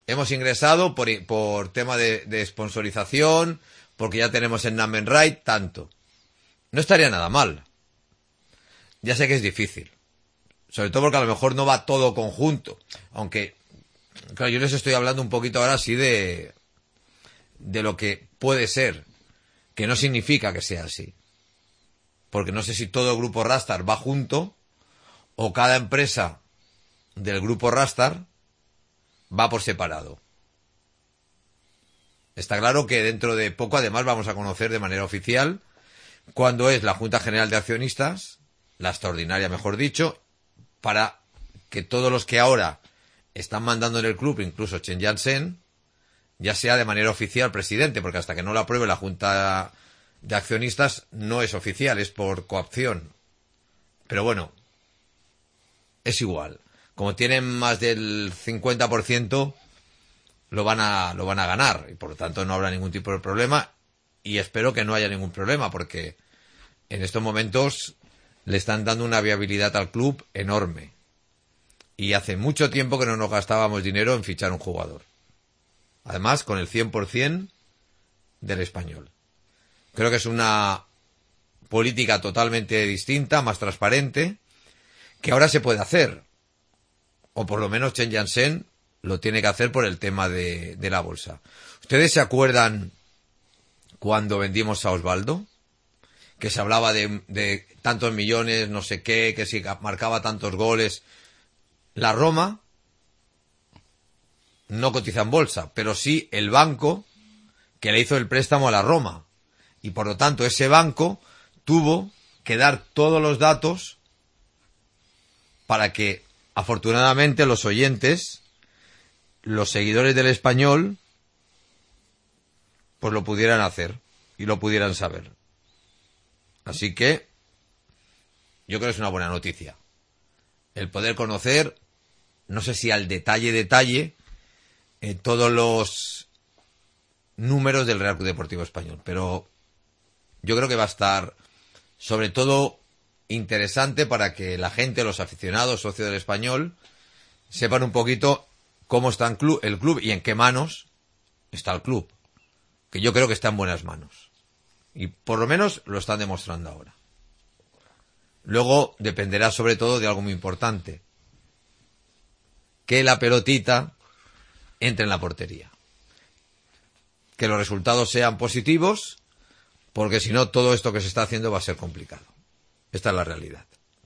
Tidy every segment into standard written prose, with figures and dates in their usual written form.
hemos ingresado por tema de sponsorización, porque ya tenemos en Name Right tanto. No estaría nada mal. Ya sé que es difícil. Sobre todo porque a lo mejor no va todo conjunto. Aunque, claro, yo les estoy hablando un poquito ahora así de lo que puede ser. Que no significa que sea así. Porque no sé si todo el grupo Rastar va junto o cada empresa del grupo Rastar va por separado. Está claro que dentro de poco además vamos a conocer de manera oficial cuándo es la Junta General de Accionistas, la extraordinaria mejor dicho, para que todos los que ahora están mandando en el club, incluso Chen Yansen, ya sea de manera oficial presidente, porque hasta que no lo apruebe la Junta de Accionistas no es oficial, es por coacción. Pero bueno, es igual. Como tienen más del 50%, lo van a ganar y por lo tanto no habrá ningún tipo de problema y espero que no haya ningún problema porque en estos momentos le están dando una viabilidad al club enorme y hace mucho tiempo que no nos gastábamos dinero en fichar un jugador, además con el 100% del Español. Creo que es una política totalmente distinta, más transparente, que ahora se puede hacer, o por lo menos Chen Yansen lo tiene que hacer por el tema de la bolsa. ¿Ustedes se acuerdan cuando vendimos a Osvaldo? Que se hablaba de tantos millones, no sé qué, que si marcaba tantos goles. La Roma no cotiza en bolsa, pero sí el banco que le hizo el préstamo a la Roma. Y por lo tanto ese banco tuvo que dar todos los datos para que, afortunadamente, los oyentes, los seguidores del Español, pues lo pudieran hacer y lo pudieran saber. Así que yo creo que es una buena noticia el poder conocer, no sé si al detalle, todos los números del Real Club Deportivo Español, pero yo creo que va a estar sobre todo interesante para que la gente, los aficionados, socios del Español, sepan un poquito cómo está el club y en qué manos está el club. Que yo creo que está en buenas manos. Y por lo menos lo están demostrando ahora. Luego dependerá sobre todo de algo muy importante. Que la pelotita entre en la portería. Que los resultados sean positivos, porque si no todo esto que se está haciendo va a ser complicado. Esta es la realidad.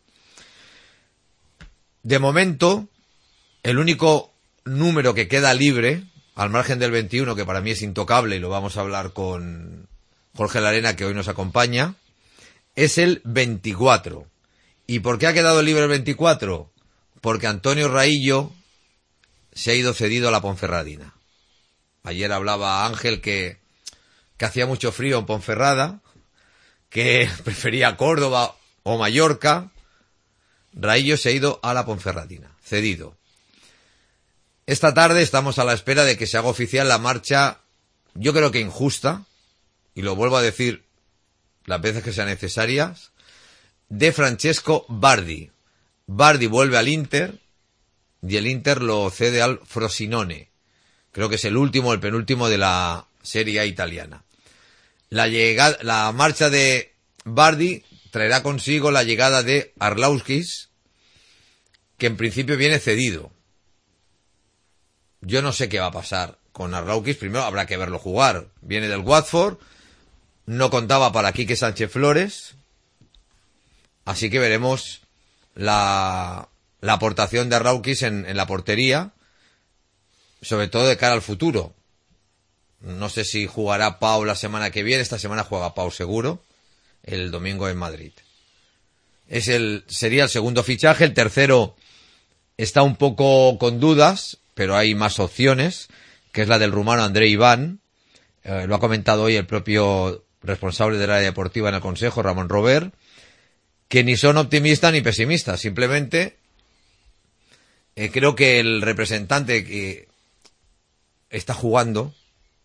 De momento, el único número que queda libre, al margen del 21, que para mí es intocable y lo vamos a hablar con Jorge Larena, que hoy nos acompaña, es el 24. ¿Y por qué ha quedado libre el 24? Porque Antonio Raillo se ha ido cedido a la Ponferradina. Ayer hablaba Ángel que hacía mucho frío en Ponferrada, que prefería Córdoba o Mallorca. Raillo se ha ido a la Ponferradina, cedido. Esta tarde estamos a la espera de que se haga oficial la marcha, yo creo que injusta, y lo vuelvo a decir las veces que sean necesarias, de Francesco Bardi. Bardi vuelve al Inter y el Inter lo cede al Frosinone. Creo que es el penúltimo de la Serie A italiana. La marcha de Bardi traerá consigo la llegada de Arlauskis, que en principio viene cedido. Yo no sé qué va a pasar con Arlauskis. Primero habrá que verlo jugar. Viene del Watford, no contaba para Quique Sánchez Flores, así que veremos la aportación de Arlauskis en la portería, sobre todo de cara al futuro. No sé si jugará Pau la semana que viene. Esta semana juega Pau seguro, el domingo en Madrid. Sería el segundo fichaje. El tercero está un poco con dudas, pero hay más opciones, que es la del rumano Andrei Iván. Lo ha comentado hoy el propio responsable del área deportiva en el Consejo, Ramón Robert, que ni son optimistas ni pesimistas. Simplemente creo que el representante que está jugando,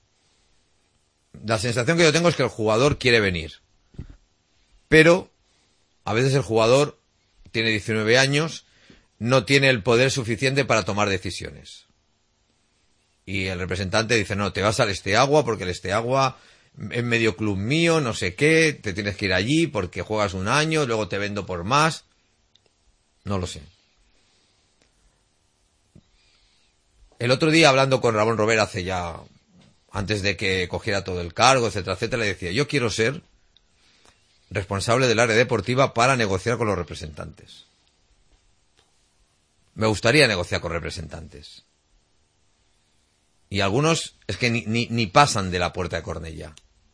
la sensación que yo tengo es que el jugador quiere venir, pero a veces el jugador tiene 19 años, no tiene el poder suficiente para tomar decisiones. Y el representante dice, no, te vas al Esteagua porque el Esteagua es medio club mío, no sé qué, te tienes que ir allí porque juegas un año, luego te vendo por más. No lo sé. El otro día, hablando con Ramón Robert hace ya, antes de que cogiera todo el cargo, etcétera, etcétera, le decía, yo quiero ser responsable del área deportiva para negociar con los representantes. Me gustaría negociar con representantes. Y algunos es que ni pasan de la puerta de Cornellá.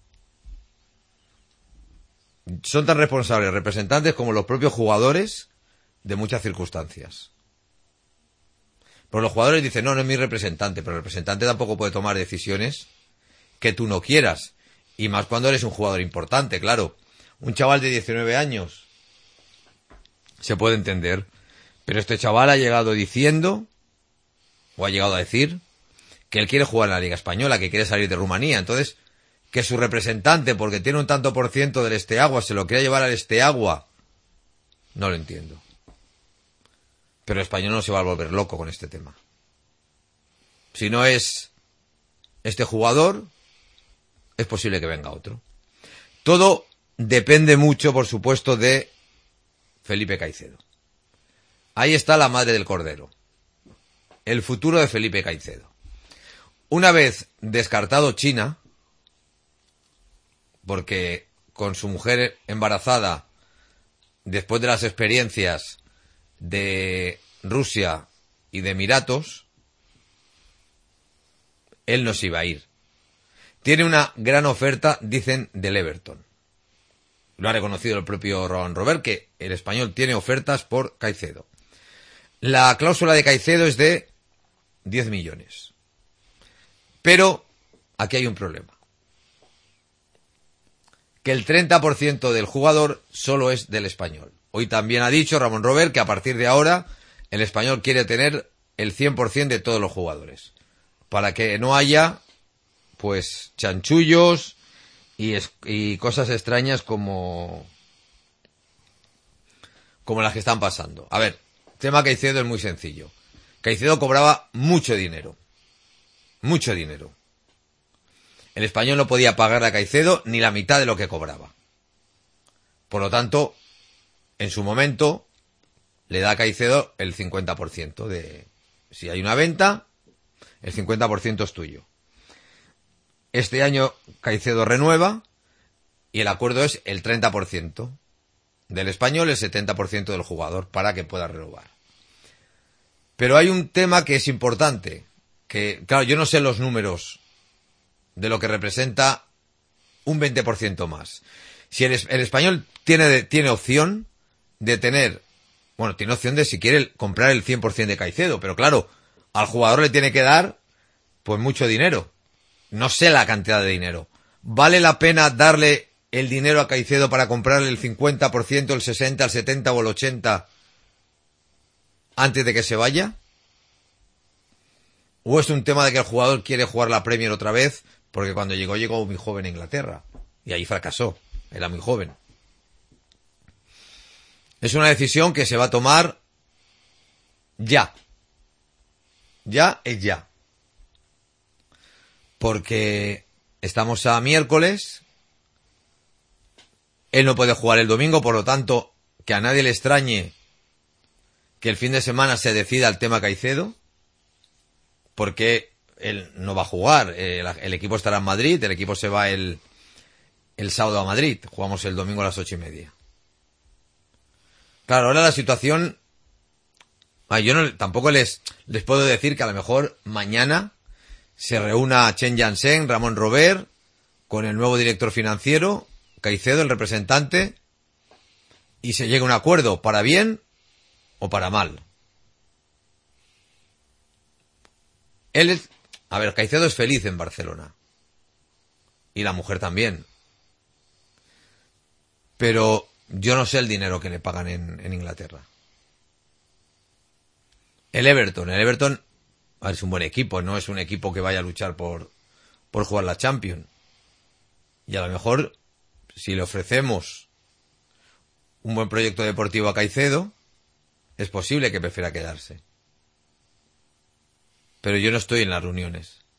Son tan responsables representantes como los propios jugadores de muchas circunstancias. Pero los jugadores dicen, no, no es mi representante, pero el representante tampoco puede tomar decisiones que tú no quieras. Y más cuando eres un jugador importante, claro. Un chaval de 19 años se puede entender. Pero este chaval ha llegado diciendo, o ha llegado a decir, que él quiere jugar en la Liga Española, que quiere salir de Rumanía. Entonces, que su representante, porque tiene un tanto por ciento del Esteagua, se lo quiera llevar al Esteagua, no lo entiendo. Pero el español no se va a volver loco con este tema. Si no es este jugador, es posible que venga otro. Todo depende mucho, por supuesto, de Felipe Caicedo. Ahí está la madre del cordero. El futuro de Felipe Caicedo. Una vez descartado China, porque con su mujer embarazada, después de las experiencias de Rusia y de Emiratos, él no se iba a ir. Tiene una gran oferta, dicen, del Everton. Lo ha reconocido el propio Ramón Robert, que el español tiene ofertas por Caicedo. La cláusula de Caicedo es de 10 millones. Pero aquí hay un problema. Que el 30% del jugador solo es del español. Hoy también ha dicho Ramón Robert que a partir de ahora el español quiere tener el 100% de todos los jugadores. Para que no haya, pues, chanchullos y cosas extrañas como las que están pasando. A ver, tema Caicedo es muy sencillo. Caicedo cobraba mucho dinero. Mucho dinero. El español no podía pagar a Caicedo ni la mitad de lo que cobraba. Por lo tanto, en su momento, le da a Caicedo el 50% de... Si hay una venta, el 50% es tuyo. Este año Caicedo renueva y el acuerdo es el 30% del español, el 70% del jugador, para que pueda renovar. Pero hay un tema que es importante, que, claro, yo no sé los números de lo que representa un 20% más. Si el español tiene opción de tener, bueno, tiene opción de si quiere comprar el 100% de Caicedo, pero claro, al jugador le tiene que dar, pues, mucho dinero. No sé la cantidad de dinero. ¿Vale la pena darle el dinero a Caicedo para comprarle el 50%, el 60%, el 70% o el 80% antes de que se vaya? ¿O es un tema de que el jugador quiere jugar la Premier otra vez? Porque cuando llegó muy joven a Inglaterra. Y ahí fracasó. Era muy joven. Es una decisión que se va a tomar ya. Ya es ya. Porque estamos a miércoles. Él no puede jugar el domingo, por lo tanto, que a nadie le extrañe que el fin de semana se decida el tema Caicedo. Porque él no va a jugar. El equipo estará en Madrid. El equipo se va el sábado a Madrid. Jugamos el domingo a las 8:30. Claro, ahora la situación... Yo tampoco les puedo decir que a lo mejor mañana se reúna Chen Yansen, Ramón Robert, con el nuevo director financiero, Caicedo, el representante, y se llegue a un acuerdo para bien o para mal. Caicedo es feliz en Barcelona. Y la mujer también. Pero yo no sé el dinero que le pagan en Inglaterra. El Everton es un buen equipo, no es un equipo que vaya a luchar por jugar la Champions. Y a lo mejor, si le ofrecemos un buen proyecto deportivo a Caicedo, es posible que prefiera quedarse. Pero yo no estoy en las reuniones.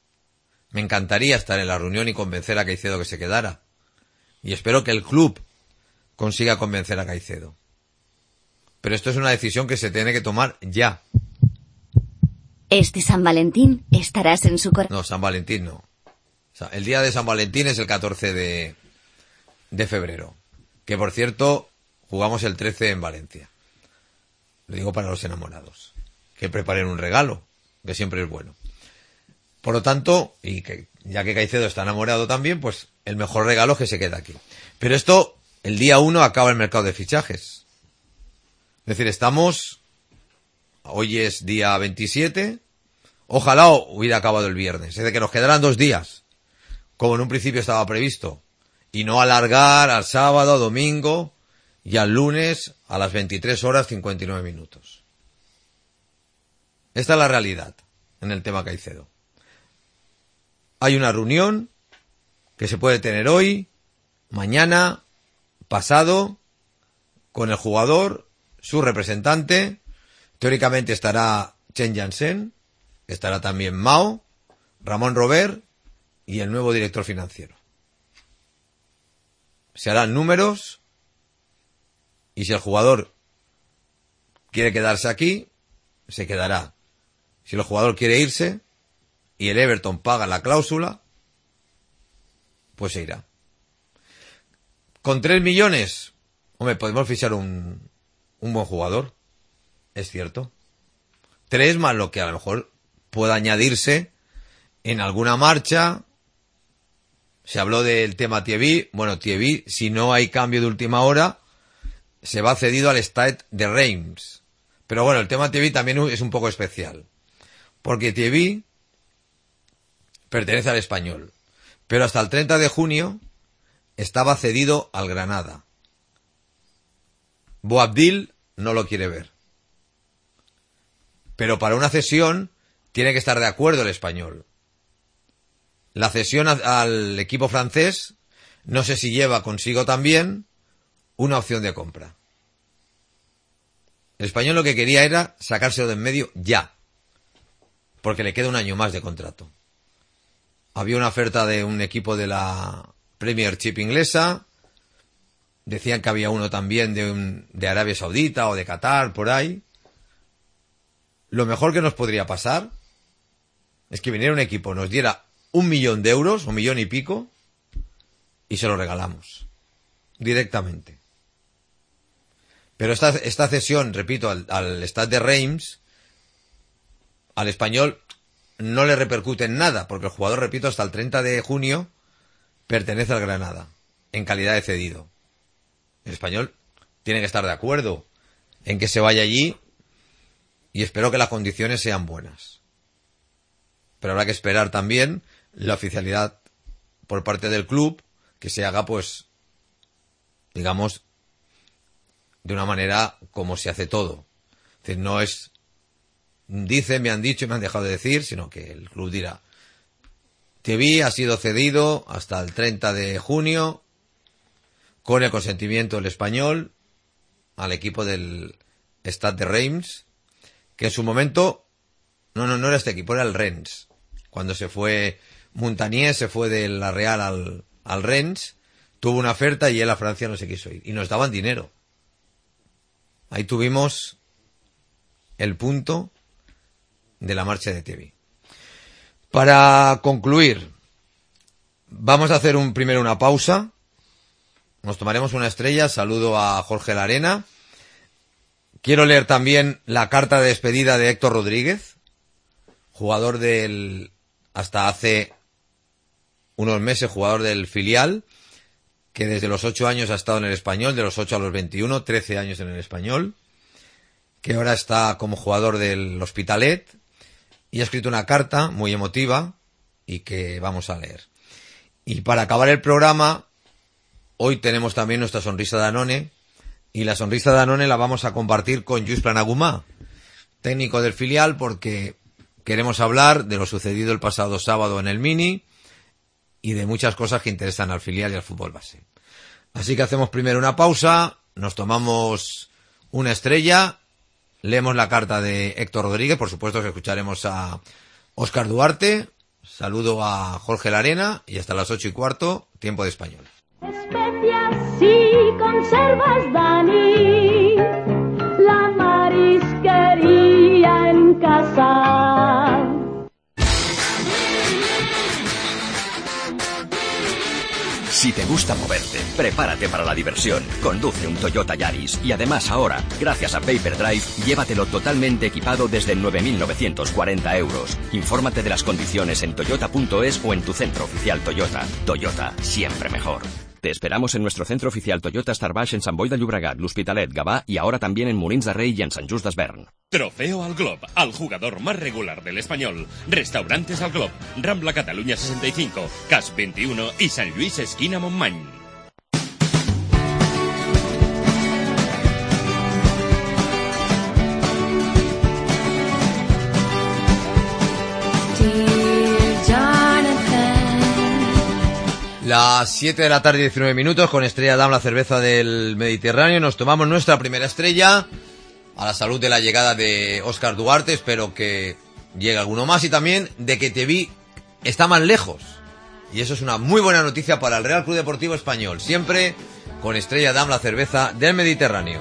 Me encantaría estar en la reunión y convencer a Caicedo que se quedara. Y espero que el club consiga convencer a Caicedo. Pero esto es una decisión que se tiene que tomar ya. Este San Valentín estarás en su corazón. No, San Valentín no. O sea, el día de San Valentín es el 14 de febrero. Que por cierto, jugamos el 13 en Valencia. Lo digo para los enamorados. Que preparen un regalo, que siempre es bueno. Por lo tanto, y que ya que Caicedo está enamorado también, pues el mejor regalo es que se queda aquí. Pero esto, el día 1 acaba el mercado de fichajes. Es decir, hoy es día 27, ojalá hubiera acabado el viernes. Es decir, que nos quedaran 2 días, como en un principio estaba previsto, y no alargar al sábado, domingo y al lunes a las 23:59. Esta es la realidad en el tema Caicedo. Hay una reunión que se puede tener hoy, mañana, pasado, con el jugador, su representante. Teóricamente estará Chen Yansen, estará también Mao, Ramón Robert y el nuevo director financiero. Se harán números y si el jugador quiere quedarse aquí, se quedará. Si el jugador quiere irse y el Everton paga la cláusula, pues se irá. Con 3 millones, hombre, podemos fichar un buen jugador, es cierto. 3 más lo que a lo mejor pueda añadirse en alguna marcha. Se habló del tema Thierry. Bueno, Thierry, si no hay cambio de última hora, se va cedido al Stade de Reims. Pero bueno, el tema Thierry también es un poco especial. Porque Thierry pertenece al Español. Pero hasta el 30 de junio estaba cedido al Granada. Boabdil no lo quiere ver. Pero para una cesión tiene que estar de acuerdo el Español. La cesión al equipo francés no sé si lleva consigo también una opción de compra. El Español lo que quería era sacárselo de en medio ya, porque le queda un año más de contrato. Había una oferta de un equipo de la Premiership inglesa, decían que había uno también de Arabia Saudita o de Qatar, por ahí. Lo mejor que nos podría pasar es que viniera un equipo, nos diera 1 millón de euros, 1 millón y pico, y se lo regalamos directamente. Pero esta cesión, repito, al Stade de Reims, al Español, no le repercute en nada, porque el jugador, repito, hasta el 30 de junio pertenece al Granada, en calidad de cedido. El Español tiene que estar de acuerdo en que se vaya allí y espero que las condiciones sean buenas. Pero habrá que esperar también la oficialidad por parte del club, que se haga, pues, digamos, de una manera como se hace todo. Es decir, no es, dicen, me han dicho y me han dejado de decir, sino que el club dirá, Thierry ha sido cedido hasta el 30 de junio con el consentimiento del Español al equipo del Stade de Reims, que en su momento no era este equipo, era el Rennes. Cuando se fue Montagnier, se fue de la Real al Rennes, tuvo una oferta y él a Francia no se quiso ir. Y nos daban dinero. Ahí tuvimos el punto de la marcha de Thierry. Para concluir, vamos a hacer primero una pausa. Nos tomaremos una estrella. Saludo a Jorge Larena. Quiero leer también la carta de despedida de Héctor Rodríguez, jugador hasta hace unos meses, jugador del filial, que desde los 8 años ha estado en el Español, de los 8 a los 21, 13 años en el Español, que ahora está como jugador del Hospitalet, y ha escrito una carta muy emotiva y que vamos a leer. Y para acabar el programa, hoy tenemos también nuestra sonrisa Danone, y la sonrisa Danone la vamos a compartir con Lluís Planagumà, técnico del filial, porque queremos hablar de lo sucedido el pasado sábado en el Mini y de muchas cosas que interesan al filial y al fútbol base. Así que hacemos primero una pausa, nos tomamos una estrella, leemos la carta de Héctor Rodríguez, por supuesto que escucharemos a Óscar Duarte, Saludo a Jorge Larena y hasta las 8:15, tiempo de español. Especias y conservas, Dani, la marisquería en casa. Si te gusta moverte, prepárate para la diversión. Conduce un Toyota Yaris y además ahora, gracias a Payperdrive, llévatelo totalmente equipado desde 9.940 euros. Infórmate de las condiciones en toyota.es o en tu centro oficial Toyota. Toyota, siempre mejor. Te esperamos en nuestro centro oficial Toyota Star Baix en Sant Boi de Llobregat, l'Hospitalet, Gavà y ahora también en Molins de Rei y en Sant Just Desvern. Trofeo al Glob, al jugador más regular del Español. Restaurantes al Glob, Rambla Cataluña 65, Cas 21 y San Luis esquina Montmany. Las 7 de la tarde, 19 minutos, con Estrella Damm, la cerveza del Mediterráneo. Nos tomamos nuestra primera estrella, a la salud de la llegada de Óscar Duarte. Espero que llegue alguno más, y también de que te vi está más lejos. Y eso es una muy buena noticia para el Real Club Deportivo Español. Siempre con Estrella Damm, la cerveza del Mediterráneo.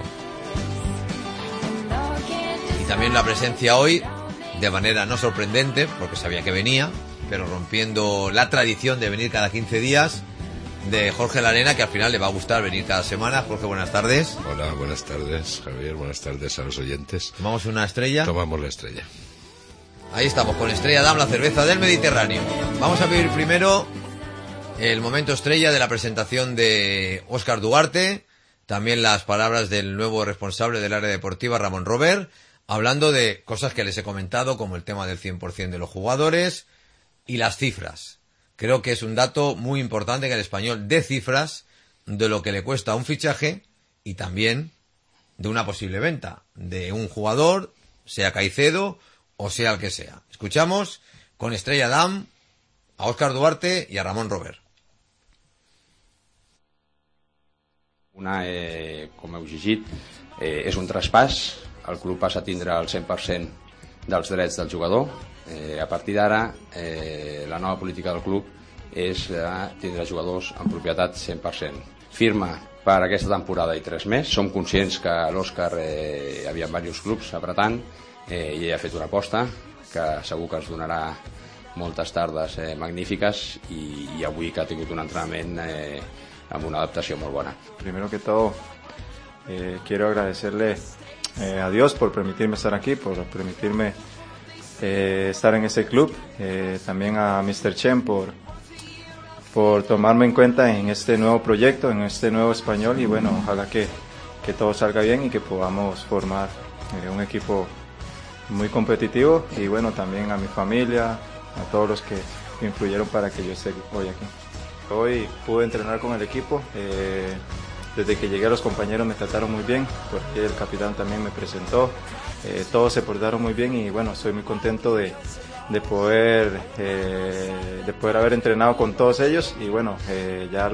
Y también la presencia hoy, de manera no sorprendente, porque sabía que venía, pero rompiendo la tradición de venir cada 15 días, de Jorge Larena, que al final le va a gustar venir cada semana. Jorge, buenas tardes. Hola, buenas tardes, Javier, buenas tardes a los oyentes. ¿Tomamos una estrella? Tomamos la estrella. Ahí estamos, con Estrella Damm, la cerveza del Mediterráneo. Vamos a vivir primero el momento estrella de la presentación de Óscar Duarte, también las palabras del nuevo responsable del área deportiva, Ramón Robert, hablando de cosas que les he comentado, como el tema del 100% de los jugadores y las cifras. Creo que es un dato muy importante que el Español dé cifras de lo que le cuesta un fichaje y también de una posible venta de un jugador, sea Caicedo o sea el que sea. Escuchamos con Estrella Damm a Óscar Duarte y a Ramón Robert. Com heu llegit, és un traspàs. El club passa a tindre el 100% dels drets del jugador. A partir d'ara, la nova política del club és tindre jugadors en propietat 100%. Firma per aquesta temporada i 3 més. Som conscients que l'Òscar hi havia diversos clubs apretant, i ell ha fet una aposta que segur que ens donarà moltes tardes magnífiques, i avui que ha tingut un entrenament amb una adaptació molt bona. Primero que todo, quiero agradecerle a Dios por permitirme estar aquí, por permitirme estar en ese club, también a Mr. Chen por tomarme en cuenta en este nuevo proyecto, en este nuevo Español, y bueno, ojalá que todo salga bien y que podamos formar un equipo muy competitivo, y bueno, también a mi familia, a todos los que influyeron para que yo esté hoy aquí. Hoy pude entrenar con el equipo, desde que llegué los compañeros me trataron muy bien, porque el capitán también me presentó, todos se portaron muy bien, y bueno, estoy muy contento de poder haber entrenado con todos ellos, y bueno, ya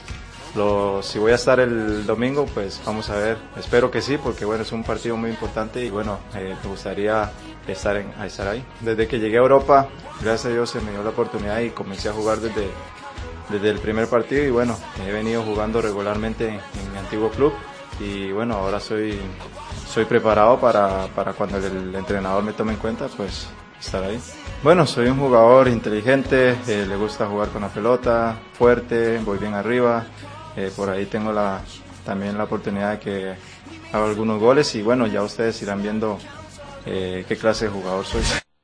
si voy a estar el domingo, pues vamos a ver, espero que sí, porque bueno, es un partido muy importante, y bueno, me gustaría estar ahí. Desde que llegué a Europa, gracias a Dios se me dio la oportunidad y comencé a jugar desde el primer partido, y bueno, he venido jugando regularmente en mi antiguo club, y bueno, ahora soy preparado para cuando el entrenador me tome en cuenta, pues estar ahí. Bueno, soy un jugador inteligente, le gusta jugar con la pelota, fuerte, voy bien arriba, por ahí tengo también la oportunidad de que haga algunos goles, y bueno, ya ustedes irán viendo qué clase de jugador soy.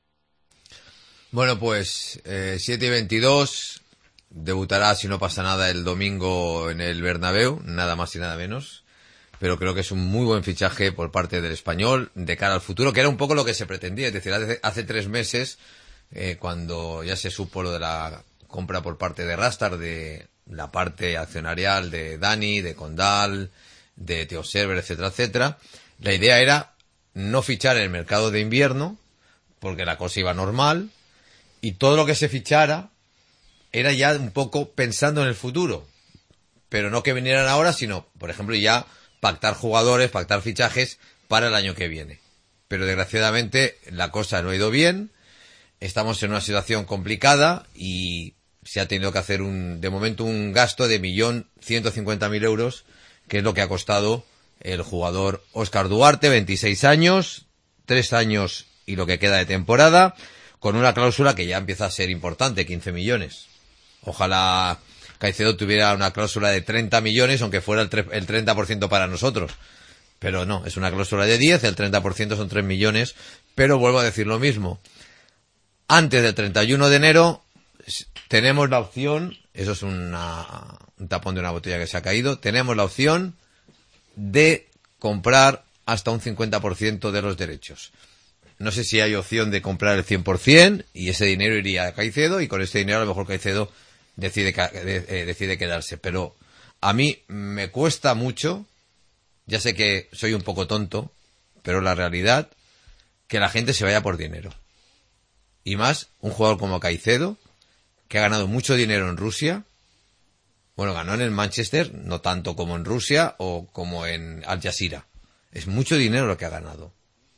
Bueno, pues 7:22, debutará, si no pasa nada, el domingo en el Bernabéu, nada más y nada menos, pero creo que es un muy buen fichaje por parte del Español de cara al futuro, que era un poco lo que se pretendía. Es decir, hace 3 meses, cuando ya se supo lo de la compra por parte de Rastar, de la parte accionarial de Dani, de Condal, de Theo Server, etcétera, etcétera, la idea era no fichar en el mercado de invierno, porque la cosa iba normal, y todo lo que se fichara era ya un poco pensando en el futuro, pero no que vinieran ahora, sino, por ejemplo, ya pactar jugadores, pactar fichajes para el año que viene. Pero desgraciadamente la cosa no ha ido bien. estamos en una situación complicada y se ha tenido que hacer de momento un gasto de 1.150.000 euros, que es lo que ha costado el jugador Óscar Duarte, 26 años, 3 años y lo que queda de temporada, con una cláusula que ya empieza a ser importante, 15 millones. Ojalá Caicedo tuviera una cláusula de 30 millones, aunque fuera el 30% para nosotros. Pero no, es una cláusula de 10, el 30% son 3 millones, pero vuelvo a decir lo mismo. Antes del 31 de enero tenemos la opción, eso es un tapón de una botella que se ha caído, tenemos la opción de comprar hasta un 50% de los derechos. No sé si hay opción de comprar el 100% y ese dinero iría a Caicedo y con ese dinero a lo mejor Caicedo decide quedarse. Pero a mí me cuesta mucho, ya sé que soy un poco tonto, pero la realidad, que la gente se vaya por dinero. Y más un jugador como Caicedo, que ha ganado mucho dinero en Rusia. Bueno, ganó en el Manchester, no tanto como en Rusia o como en Al Jazeera. Es mucho dinero lo que ha ganado.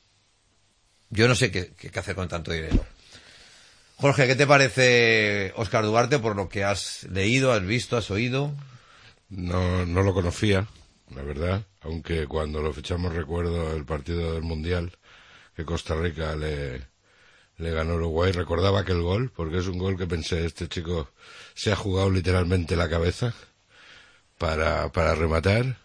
Yo no sé qué hacer con tanto dinero. Jorge, ¿qué te parece Óscar Duarte por lo que has leído, has visto, has oído? No lo conocía, la verdad, aunque cuando lo fichamos recuerdo el partido del Mundial, que Costa Rica le ganó Uruguay, recordaba aquel gol, porque es un gol que pensé, este chico se ha jugado literalmente la cabeza para rematar.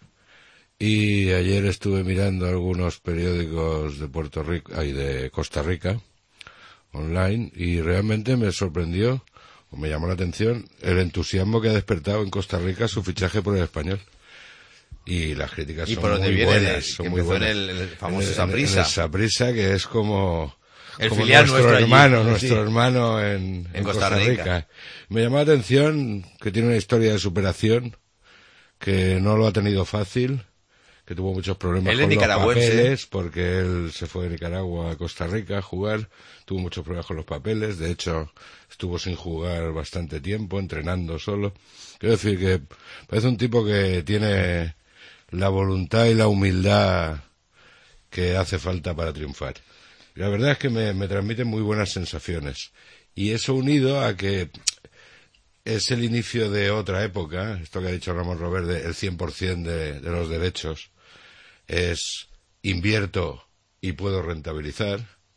Y ayer estuve mirando algunos periódicos de Puerto Rico y de Costa Rica online y realmente me sorprendió o me llamó la atención el entusiasmo que ha despertado en Costa Rica su fichaje por el Español. Y las críticas son muy buenas, son muy buenas. El famoso Saprissa. El Saprissa, que es como filial nuestro hermano, allí, nuestro hermano en Costa Rica. Me llamó la atención que tiene una historia de superación, que no lo ha tenido fácil, que tuvo muchos problemas con los papeles, porque él se fue de Nicaragua a Costa Rica a jugar, tuvo muchos problemas con los papeles, de hecho estuvo sin jugar bastante tiempo, entrenando solo. Quiero decir que parece un tipo que tiene la voluntad y la humildad que hace falta para triunfar. Y la verdad es que me transmite muy buenas sensaciones. Y eso unido a que es el inicio de otra época, esto que ha dicho Ramón Robert, del 100% de los derechos, es invierto y puedo rentabilizar.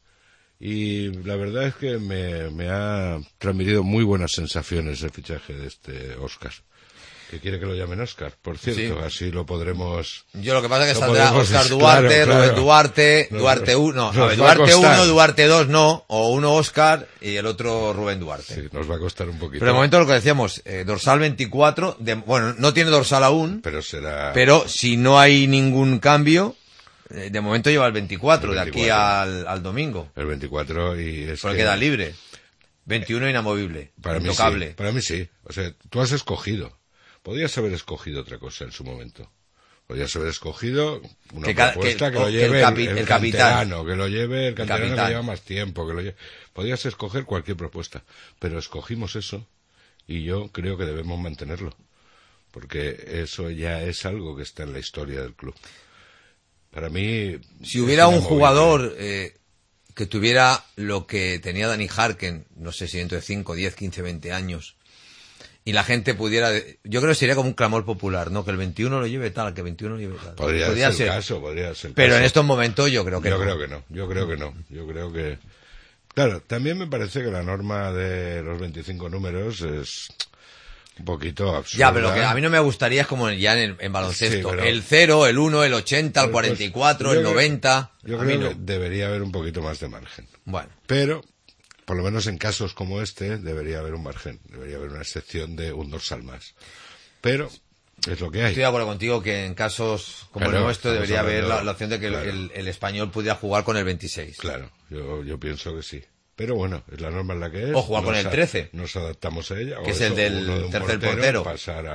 Y la verdad es que me ha transmitido muy buenas sensaciones el fichaje de este Óscar. Que quiere que lo llamen Óscar, por cierto, sí. Así lo podremos... Yo lo que pasa es que saldrá Óscar Duarte, claro. Rubén Duarte, Duarte 1, Duarte 1, Duarte 2 no, o uno Óscar y el otro Rubén Duarte. Sí, nos va a costar un poquito. Pero de momento lo que decíamos, dorsal 24, bueno, no tiene dorsal aún, pero si no hay ningún cambio, de momento lleva el 24, de aquí al domingo. El 24 y es porque queda libre. 21 inamovible, intocable. Sí, para mí sí, o sea, tú has escogido. Podrías haber escogido otra cosa en su momento. Podrías haber escogido una propuesta que lo lleve el canterano, que lo lleve el canterano que lleva más tiempo, que lo lleve. Podrías escoger cualquier propuesta, pero escogimos eso y yo creo que debemos mantenerlo, porque eso ya es algo que está en la historia del club. Para mí... Si hubiera un jugador que tuviera lo que tenía Dani Harken, no sé si dentro de 5, 10, 15, 20 años... y la gente pudiera... Yo creo que sería como un clamor popular, ¿no? Que el 21 lo lleve tal, que el 21 lo lleve tal. Podría ser el caso. Pero en estos momentos yo creo que no. Yo creo que... Claro, también me parece que la norma de los 25 números es un poquito absurda. Ya, pero lo que a mí no me gustaría es como ya en baloncesto. Sí, pero... el 0, el 1, el 80, el 44, el 90... Yo creo que debería haber un poquito más de margen. Bueno. Pero... por lo menos en casos como este debería haber un margen, debería haber una excepción de un dorsal más. Pero es lo que hay. Estoy de acuerdo contigo que en casos como el nuestro debería haber la opción de que el español pudiera jugar con el 26. Claro, yo pienso que sí. Pero bueno, es la norma en la que es. O jugar con el 13. Nos adaptamos a ella. Que es el del tercer portero.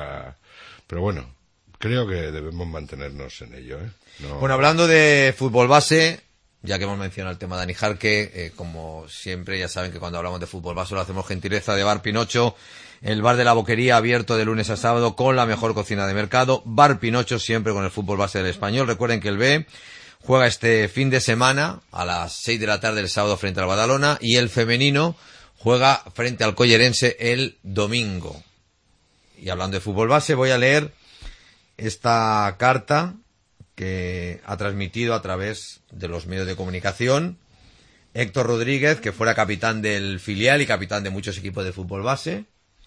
Pero bueno, creo que debemos mantenernos en ello. No... Bueno, hablando de fútbol base... ya que hemos mencionado el tema de Dani Jarque, como siempre, ya saben que cuando hablamos de fútbol base lo hacemos gentileza de Bar Pinocho, el bar de la Boquería abierto de lunes a sábado con la mejor cocina de mercado. Bar Pinocho siempre con el fútbol base del español. Recuerden que el B juega este fin de semana a las 6 de la tarde el sábado frente al Badalona, y el femenino juega frente al Collerense el domingo. Y hablando de fútbol base, voy a leer esta carta que ha transmitido a través de los medios de comunicación Héctor Rodríguez, que fuera capitán del filial y capitán de muchos equipos de fútbol base,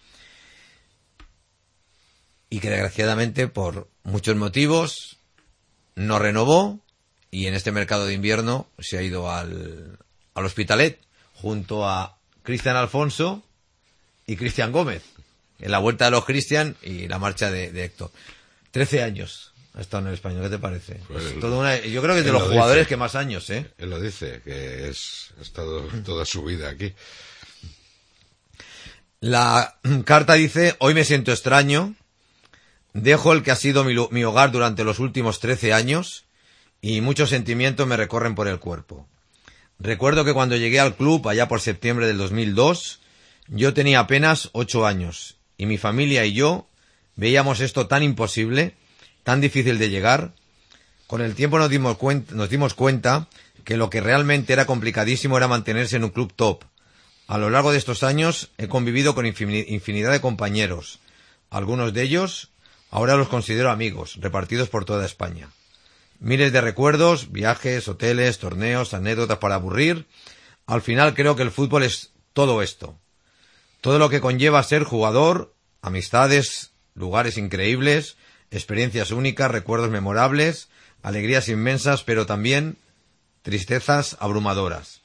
y que desgraciadamente por muchos motivos no renovó, y en este mercado de invierno se ha ido al Hospitalet junto a Cristian Alfonso y Cristian Gómez, en la vuelta de los Cristian y la marcha de Héctor. 13 años ha estado en el Español, ¿qué te parece? Pues yo creo que es de los jugadores que más años, ¿eh? Él lo dice, que ha estado toda su vida aquí. La carta dice: hoy me siento extraño, dejo el que ha sido mi hogar durante los últimos 13 años y muchos sentimientos me recorren por el cuerpo. Recuerdo que cuando llegué al club, allá por septiembre del 2002, yo tenía apenas 8 años y mi familia y yo veíamos esto tan imposible, tan difícil de llegar. Con el tiempo nos dimos cuenta que lo que realmente era complicadísimo era mantenerse en un club top. A lo largo de estos años he convivido con infinidad de compañeros. Algunos de ellos ahora los considero amigos, repartidos por toda España. Miles de recuerdos, viajes, hoteles, torneos, anécdotas para aburrir. Al final creo que el fútbol es todo esto. Todo lo que conlleva ser jugador, amistades, lugares increíbles, experiencias únicas, recuerdos memorables, alegrías inmensas, pero también tristezas abrumadoras.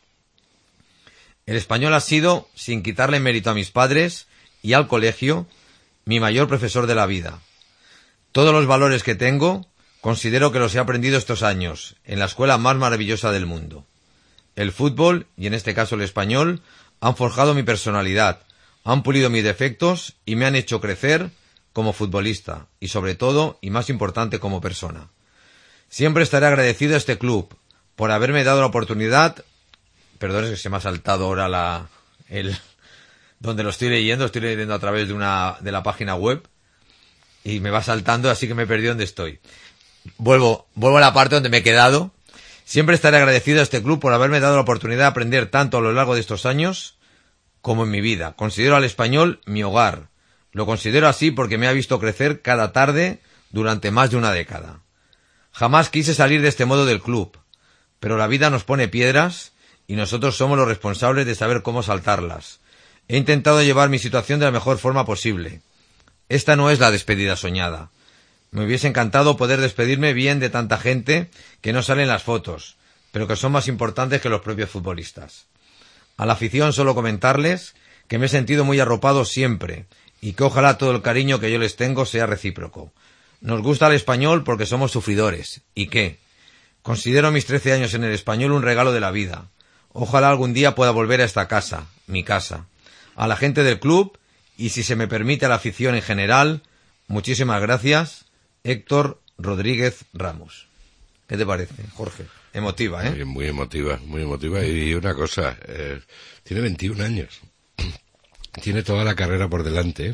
El Español ha sido, sin quitarle mérito a mis padres y al colegio, mi mayor profesor de la vida. Todos los valores que tengo, considero que los he aprendido estos años, en la escuela más maravillosa del mundo. El fútbol, y en este caso el Español, han forjado mi personalidad, han pulido mis defectos y me han hecho crecer como futbolista, y sobre todo, y más importante, como persona. Siempre estaré agradecido a este club por haberme dado la oportunidad. Perdón, es que se me ha saltado ahora donde lo estoy leyendo a través de la página web, y me va saltando, así que me he perdido donde estoy. Vuelvo a la parte donde me he quedado. Siempre estaré agradecido a este club por haberme dado la oportunidad de aprender tanto a lo largo de estos años como en mi vida. Considero al Español mi hogar. Lo considero así porque me ha visto crecer cada tarde durante más de una década. Jamás quise salir de este modo del club, pero la vida nos pone piedras y nosotros somos los responsables de saber cómo saltarlas. He intentado llevar mi situación de la mejor forma posible. Esta no es la despedida soñada. Me hubiese encantado poder despedirme bien de tanta gente que no sale en las fotos, pero que son más importantes que los propios futbolistas. A la afición solo comentarles que me he sentido muy arropado siempre y que ojalá todo el cariño que yo les tengo sea recíproco. Nos gusta el Español porque somos sufridores. ¿Y qué? Considero mis 13 años en el Español un regalo de la vida. Ojalá algún día pueda volver a esta casa, mi casa. A la gente del club y, si se me permite, a la afición en general, muchísimas gracias. Héctor Rodríguez Ramos. ¿Qué te parece, Jorge? Emotiva, ¿eh? Muy emotiva, muy emotiva. Y una cosa, tiene 21 años. Tiene toda la carrera por delante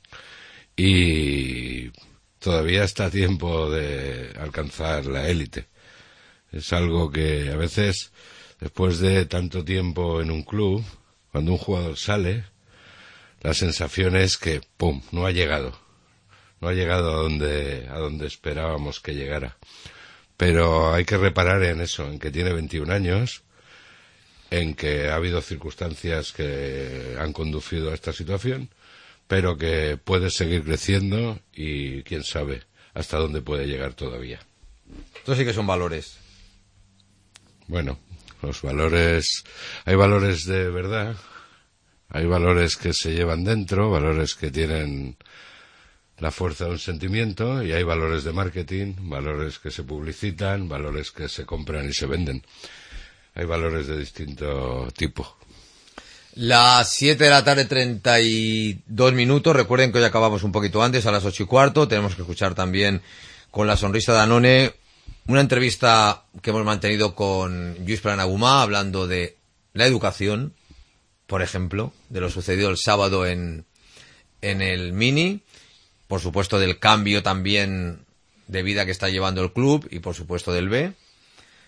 y todavía está a tiempo de alcanzar la élite. Es algo que a veces, después de tanto tiempo en un club, cuando un jugador sale, la sensación es que, ¡pum!, no ha llegado a donde esperábamos que llegara. Pero hay que reparar en eso, en que tiene 21 años, en que ha habido circunstancias que han conducido a esta situación, pero que puede seguir creciendo y quién sabe hasta dónde puede llegar todavía. Estos sí que son valores. Bueno, los valores, hay valores de verdad, hay valores que se llevan dentro, valores que tienen la fuerza de un sentimiento, y hay valores de marketing, valores que se publicitan, valores que se compran y se venden. Hay valores de distinto tipo. Las 7 de la tarde, 32 minutos. Recuerden que hoy acabamos un poquito antes, a las 8:15. Tenemos que escuchar también con la sonrisa de Danone una entrevista que hemos mantenido con Lluís Planagumà, hablando de la educación, por ejemplo, de lo sucedido el sábado en el Mini, por supuesto del cambio también de vida que está llevando el club y por supuesto del B.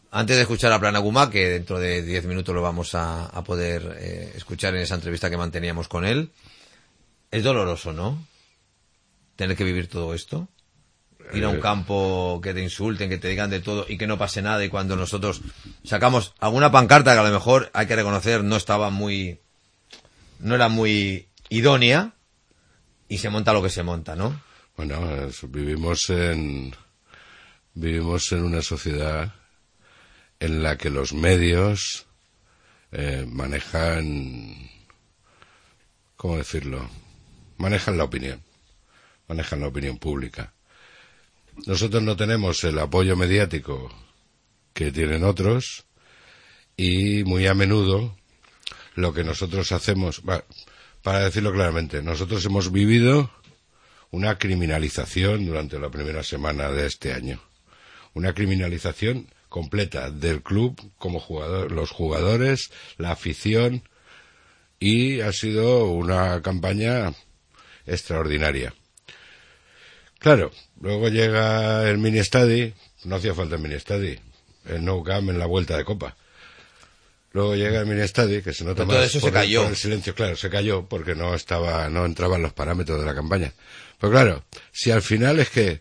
antes de escuchar a Planagumá, que dentro de 10 minutos lo vamos a poder escuchar en esa entrevista que manteníamos con él, es doloroso, ¿no? Tener que vivir todo esto. Ir a un campo, que te insulten, que te digan de todo y que no pase nada, y cuando nosotros sacamos alguna pancarta que a lo mejor, hay que reconocer, no era muy idónea, y se monta lo que se monta, ¿no? Bueno, vivimos en una sociedad en la que los medios manejan, ¿cómo decirlo? Manejan la opinión pública. Nosotros no tenemos el apoyo mediático que tienen otros, y muy a menudo lo que nosotros hacemos, para decirlo claramente, nosotros hemos vivido una criminalización durante la primera semana de este año. Una criminalización completa del club como jugador, los jugadores, la afición, y ha sido una campaña extraordinaria. Claro, luego llega el mini-estadi, no hacía falta el mini-estadi, el Nou Camp en la vuelta de Copa. Luego llega el mini-estadi, que se nota pero más por el silencio, claro, se cayó porque no entraban los parámetros de la campaña. Pero claro, si al final es que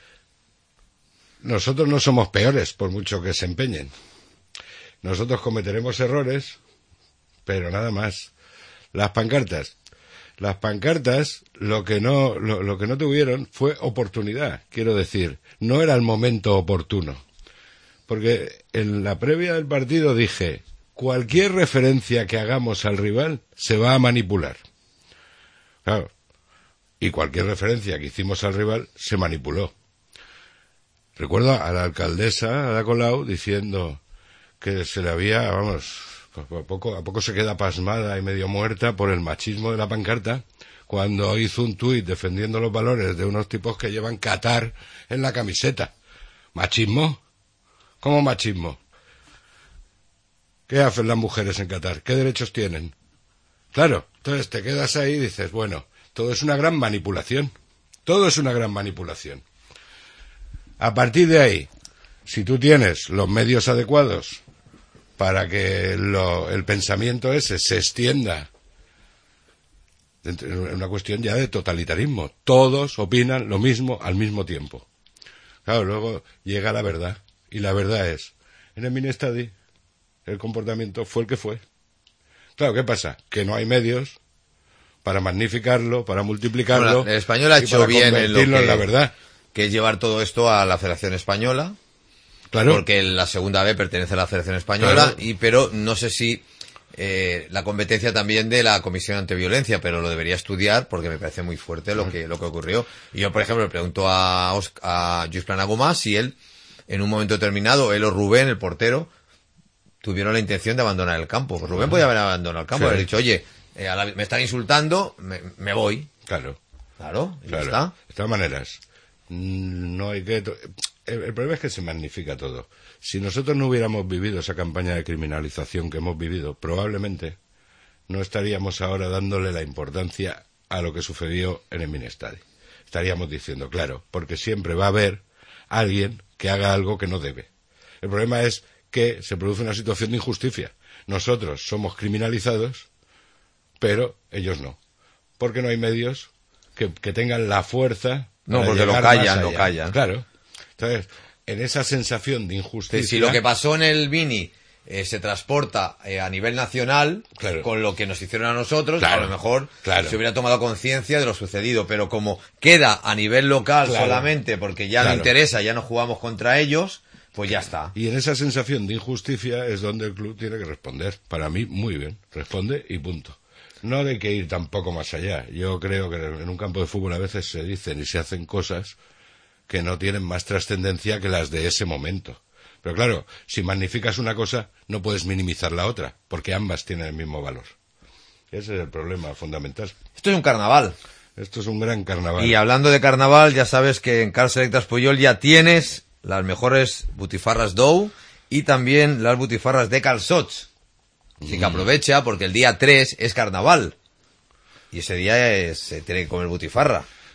nosotros no somos peores por mucho que se empeñen. Nosotros cometeremos errores, pero nada más. Las pancartas, lo que no tuvieron fue oportunidad, quiero decir, no era el momento oportuno. Porque en la previa del partido dije, cualquier referencia que hagamos al rival se va a manipular. Claro, y cualquier referencia que hicimos al rival se manipuló. Recuerdo a la alcaldesa, Ada Colau, diciendo que se le había, a poco se queda pasmada y medio muerta por el machismo de la pancarta, cuando hizo un tuit defendiendo los valores de unos tipos que llevan Qatar en la camiseta. ¿Machismo? ¿Cómo machismo? ¿Qué hacen las mujeres en Qatar? ¿Qué derechos tienen? Claro, entonces te quedas ahí y dices, bueno, todo es una gran manipulación. Todo es una gran manipulación. A partir de ahí, si tú tienes los medios adecuados para que el pensamiento ese se extienda, es una cuestión ya de totalitarismo. Todos opinan lo mismo al mismo tiempo. Claro, luego llega la verdad. Y la verdad es, en el mini-estadi, el comportamiento fue el que fue. Claro, ¿qué pasa? Que no hay medios para magnificarlo, para multiplicarlo. Bueno, el Español ha hecho bien en lo que, la verdad, que es llevar todo esto a la Federación Española. Claro. Porque la segunda B pertenece a la Federación Española, claro. Pero no sé si la competencia también de la Comisión Antiviolencia, pero lo debería estudiar porque me parece muy fuerte lo que ocurrió. Y yo, por ejemplo, le pregunto a Lluís Planagumá si él, en un momento determinado, él o Rubén, el portero, tuvieron la intención de abandonar el campo. Pues Rubén podía haber abandonado el campo, haber dicho, oye, me están insultando, me voy. Claro. Y ya está. De todas maneras, no hay que... El problema es que se magnifica todo. Si nosotros no hubiéramos vivido esa campaña de criminalización que hemos vivido, probablemente no estaríamos ahora dándole la importancia a lo que sucedió en el mini-estadi. Estaríamos diciendo, claro, porque siempre va a haber alguien que haga algo que no debe. El problema es que se produce una situación de injusticia. Nosotros somos criminalizados, pero ellos no. Porque no hay medios que tengan la fuerza. No, porque lo callan. Claro. Entonces, en esa sensación de injusticia... Si lo que pasó en el Mini se transporta a nivel nacional, claro, con lo que nos hicieron a nosotros, claro, a lo mejor claro, se hubiera tomado conciencia de lo sucedido, pero como queda a nivel local, claro, solamente porque ya, claro, no interesa, ya no jugamos contra ellos, pues ya está. Y en esa sensación de injusticia es donde el club tiene que responder. Para mí, muy bien. Responde y punto. No hay que ir tampoco más allá. Yo creo que en un campo de fútbol a veces se dicen y se hacen cosas que no tienen más trascendencia que las de ese momento. Pero claro, si magnificas una cosa, no puedes minimizar la otra, porque ambas tienen el mismo valor. Ese es el problema fundamental. Esto es un carnaval. Esto es un gran carnaval. Y hablando de carnaval, ya sabes que en Car Selectas Puyol ya tienes las mejores butifarras Dou y también las butifarras de calçots. Así que aprovecha, porque el día 3 es carnaval. Y ese día se tiene que comer butifarra.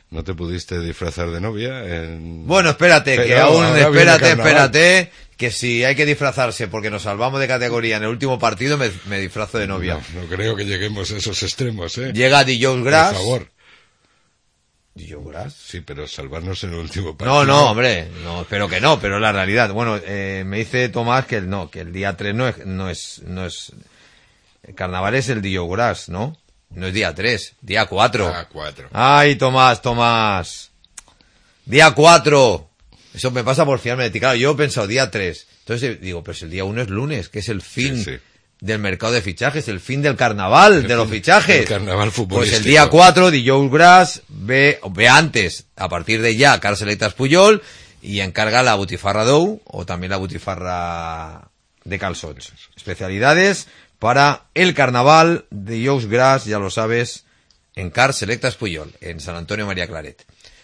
¿No te pudiste disfrazar de novia? Bueno, espérate, pero que aún, espérate, que si hay que disfrazarse porque nos salvamos de categoría en el último partido, me disfrazo de novia. No creo que lleguemos a esos extremos, ¿eh? Llega Dijous Gras. Por favor. ¿Dijous Gras? Sí, pero salvarnos en el último partido. No, hombre, no, espero que no, pero es la realidad. Bueno, me dice Tomás que el día 3 no es el carnaval es el Dijous Gras, ¿no? No es día 3, día 4. Día 4. Ay, Tomás. Día 4. Eso me pasa por fiarme de ti. Claro, yo he pensado día 3. Entonces digo, pues el día 1 es lunes, que es el fin del mercado de fichajes, el fin del carnaval, de los fichajes. El carnaval futbolístico. Pues el día 4, Dijous Gras ve antes, a partir de ya, Car Selectas Pujol, y encarga la Butifarra Dou, o también la Butifarra de Calçots. Especialidades para el carnaval de Dijous Gras, ya lo sabes, en Car Selectas Pujol, en San Antonio María Claret.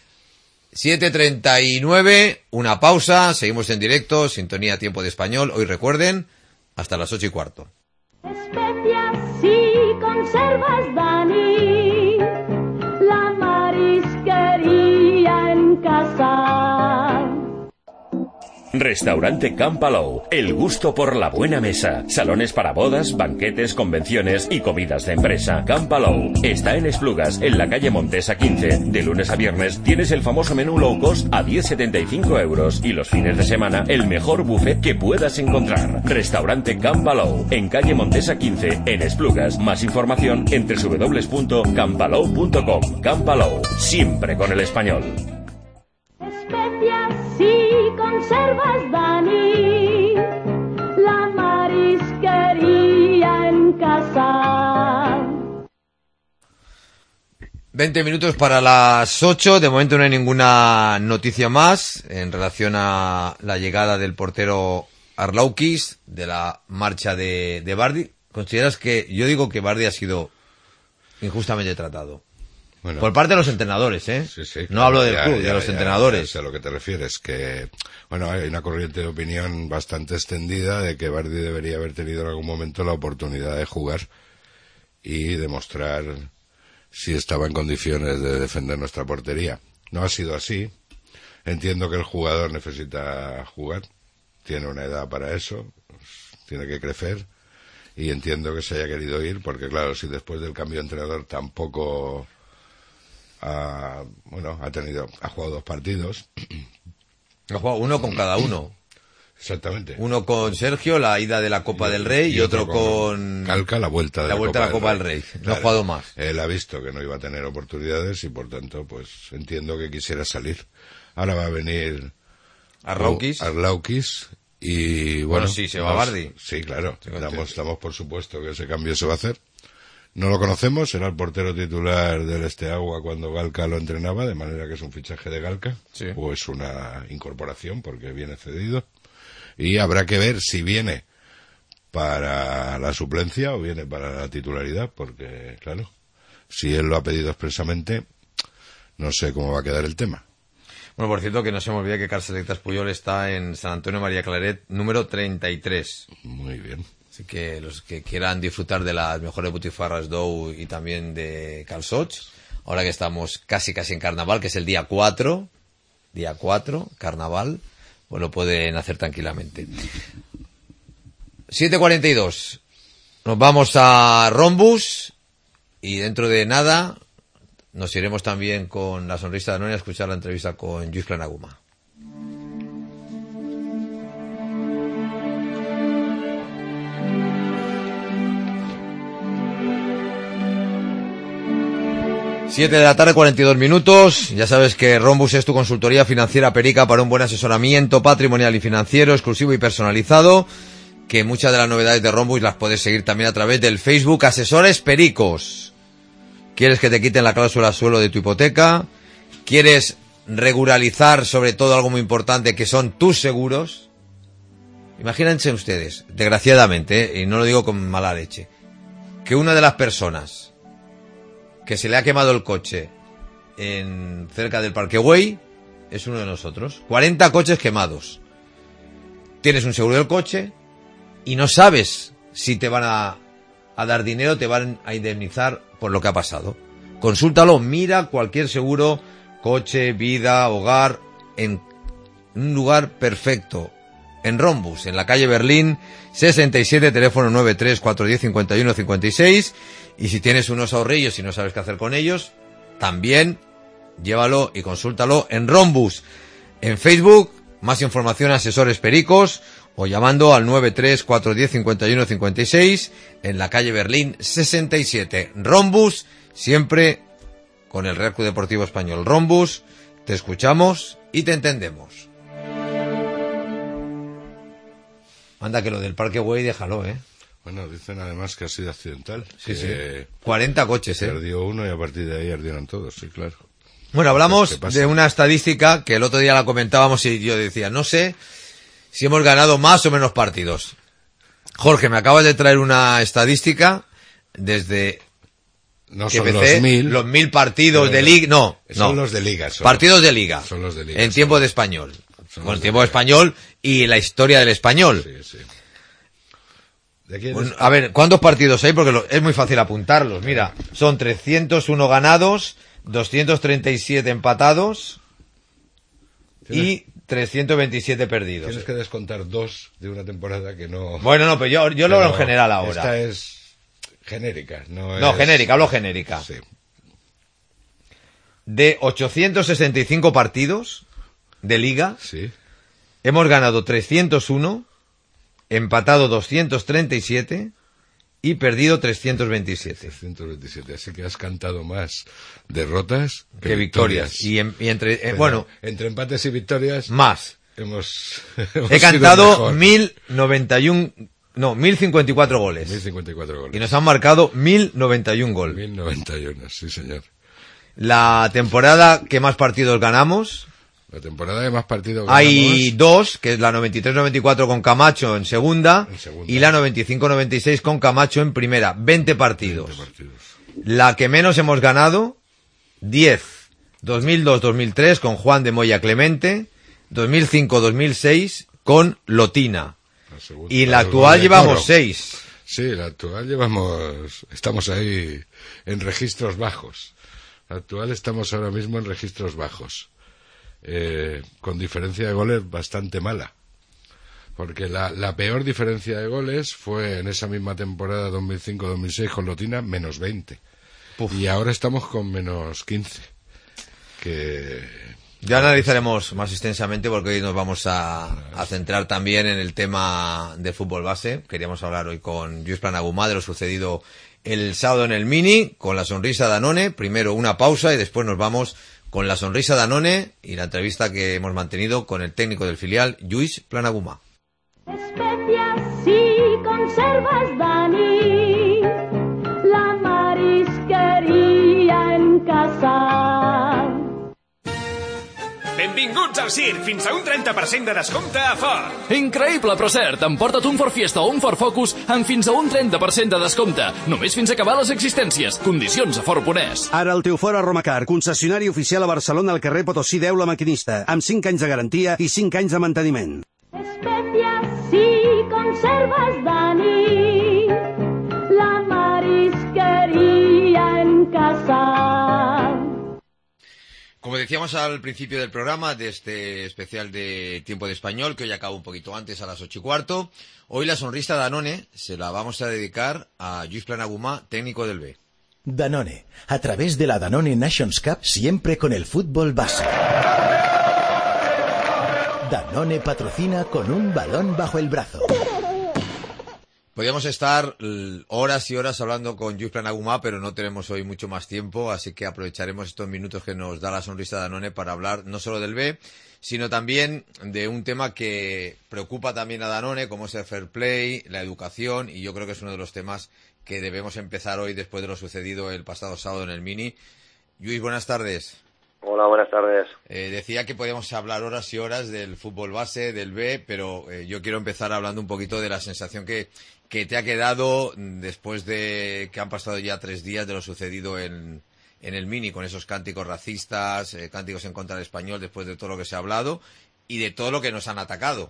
7:39, una pausa, seguimos en directo, sintonía Tiempo de Español. Hoy recuerden, hasta las 8:15. Especias y conservas, Dani, la marisquería en casa. Restaurante Can Palou, el gusto por la buena mesa. Salones para bodas, banquetes, convenciones y comidas de empresa. Can Palou está en Esplugas, en la calle Montesa 15. De lunes a viernes tienes el famoso menú low cost a 10,75 euros y los fines de semana el mejor buffet que puedas encontrar. Restaurante Can Palou, en calle Montesa 15, en Esplugas. Más información en www.canpalou.com. Can Palou, siempre con el español. Especias y conservas, Dani, la marisquería en casa. 20 minutos para las 8. De momento no hay ninguna noticia más en relación a la llegada del portero Arlaukis, de la marcha de Bardi. ¿Consideras que, yo digo que Bardi ha sido injustamente tratado? Bueno, por parte de los entrenadores, ¿eh? Sí, no hablo del club, de los entrenadores. Sé a lo que te refieres, que, bueno, hay una corriente de opinión bastante extendida de que Bardi debería haber tenido en algún momento la oportunidad de jugar y demostrar si estaba en condiciones de defender nuestra portería. No ha sido así. Entiendo que el jugador necesita jugar, tiene una edad para eso, tiene que crecer, y entiendo que se haya querido ir, porque claro, si después del cambio de entrenador tampoco ha jugado 2 partidos. Ha jugado uno con cada uno. Exactamente. Uno con Sergio, la ida de la Copa del Rey, y otro con Calca, la vuelta de la Copa del Rey. No ha jugado más. Él ha visto que no iba a tener oportunidades y por tanto, pues entiendo que quisiera salir. Ahora va a venir Arlaukis y bueno, sí, se va Bardi. Sí, claro. Damos por supuesto que ese cambio se va a hacer. No lo conocemos, era el portero titular del Esteagua cuando Galca lo entrenaba, de manera que es un fichaje de Galca, o es una incorporación porque viene cedido. Y habrá que ver si viene para la suplencia o viene para la titularidad, porque, claro, si él lo ha pedido expresamente, no sé cómo va a quedar el tema. Bueno, por cierto, que no se me olvide que Car Selectas Pujol está en San Antonio María Claret, número 33. Muy bien. Así que los que quieran disfrutar de las mejores butifarras Dou y también de Calçots, ahora que estamos casi en carnaval, que es el día 4, carnaval, pues lo pueden hacer tranquilamente. 7:42. Nos vamos a Rhombus y dentro de nada nos iremos también con la sonrisa de Noria a escuchar la entrevista con Lluís Planaguma. Siete de la tarde, 42 minutos. Ya sabes que Rhombus es tu consultoría financiera perica para un buen asesoramiento patrimonial y financiero exclusivo y personalizado. Que muchas de las novedades de Rhombus las puedes seguir también a través del Facebook Asesores Pericos. ¿Quieres que te quiten la cláusula suelo de tu hipoteca? ¿Quieres regularizar sobre todo algo muy importante que son tus seguros? Imagínense ustedes, desgraciadamente, y no lo digo con mala leche, que una de las personas que se le ha quemado el coche cerca del Parque Güell es uno de nosotros. 40 coches quemados. Tienes un seguro del coche y no sabes si te van a dar dinero, te van a indemnizar por lo que ha pasado. Consúltalo, mira cualquier seguro coche, vida, hogar, en un lugar perfecto. En Rhombus, en la calle Berlín, 67, teléfono 93-410-51-56. Y si tienes unos ahorrillos y no sabes qué hacer con ellos, también llévalo y consúltalo en Rhombus. En Facebook, más información, Asesores Pericos, o llamando al 93-410-51-56, en la calle Berlín, 67. Rhombus, siempre con el Real Club Deportivo Español. Rhombus, te escuchamos y te entendemos. Anda, que lo del Parque Güell déjalo, ¿eh? Bueno, dicen además que ha sido accidental. Sí, sí. 40 coches, ¿eh? Perdió uno y a partir de ahí ardieron todos, sí, claro. Bueno, hablamos de una estadística que el otro día la comentábamos y yo decía, no sé si hemos ganado más o menos partidos. Jorge, me acabas de traer una estadística desde... No son los 1000 partidos de liga, no. Son los de liga. Partidos de liga. Son los de liga. En tiempo de español. Con el tiempo de español y la historia del español. Sí, sí. A ver, ¿cuántos partidos hay? Porque es muy fácil apuntarlos. Mira, son 301 ganados, 237 empatados y 327 perdidos. Tienes que descontar 2 de una temporada que no... Bueno, no, pero yo lo hablo en general ahora. Esta es genérica, genérica, hablo genérica. Sí. De 865 partidos de liga, sí, hemos ganado 301, empatado 237 y perdido 327. 327, así que has cantado más derrotas que victorias. Y entre empates y victorias más. Hemos He cantado 1054 goles. 1054 goles. Y nos han marcado 1091 goles. 1091, sí, señor. La temporada que más partidos ganamos. La temporada de más partidos ganamos. Hay dos, que es la 93-94 con Camacho en segunda, y la 95-96 con Camacho en primera. 20 partidos. 20 partidos. La que menos hemos ganado, 10. 2002-2003 con Juan de Moya Clemente. 2005-2006 con Lotina. Y la actual llevamos 6. Sí, la actual estamos ahí en registros bajos. La actual estamos ahora mismo en registros bajos. Con diferencia de goles bastante mala. Porque la peor diferencia de goles fue en esa misma temporada 2005-2006 con Lotina, menos 20. Puf. Y ahora estamos con menos 15. Ya analizaremos más extensamente porque hoy nos vamos a centrar también en el tema de fútbol base. Queríamos hablar hoy con Lluís Planagumà de lo sucedido el sábado en el Mini, con la sonrisa Danone. Primero una pausa y después nos vamos con la sonrisa Danone y la entrevista que hemos mantenido con el técnico del filial, Lluís Planagumà. Especias y conservas, Dani, la marisquería en casa. Benvinguts al Circ! Fins a un 30% de descompte a Ford! Increïble, però cert! Emporta't un Ford Fiesta o un Ford Focus amb fins a un 30% de descompte. Només fins a acabar les existències. Condicions a Ford.es. Ara el teu Ford a Romacar, concessionari oficial a Barcelona al carrer Potosí 10 La Maquinista, amb 5 anys de garantia i 5 anys de manteniment. Especias y conservas, Dani, la marisquería en casa. Como decíamos al principio del programa, de este especial de Tiempo de Español, que hoy acaba un poquito antes, a las 8:15, hoy la sonrisa Danone se la vamos a dedicar a Lluís Planagumà, técnico del B. Danone, a través de la Danone Nations Cup, siempre con el fútbol base. Danone patrocina con un balón bajo el brazo. Podríamos estar horas y horas hablando con Lluís Planagumà, pero no tenemos hoy mucho más tiempo, así que aprovecharemos estos minutos que nos da la sonrisa Danone para hablar no solo del B, sino también de un tema que preocupa también a Danone, como es el fair play, la educación, y yo creo que es uno de los temas que debemos empezar hoy después de lo sucedido el pasado sábado en el Mini. Lluís, buenas tardes. Hola, buenas tardes. Decía que podíamos hablar horas y horas del fútbol base, del B, pero yo quiero empezar hablando un poquito de la sensación que te ha quedado después de que han pasado ya 3 días de lo sucedido en el Mini, con esos cánticos racistas, cánticos en contra del español, después de todo lo que se ha hablado y de todo lo que nos han atacado.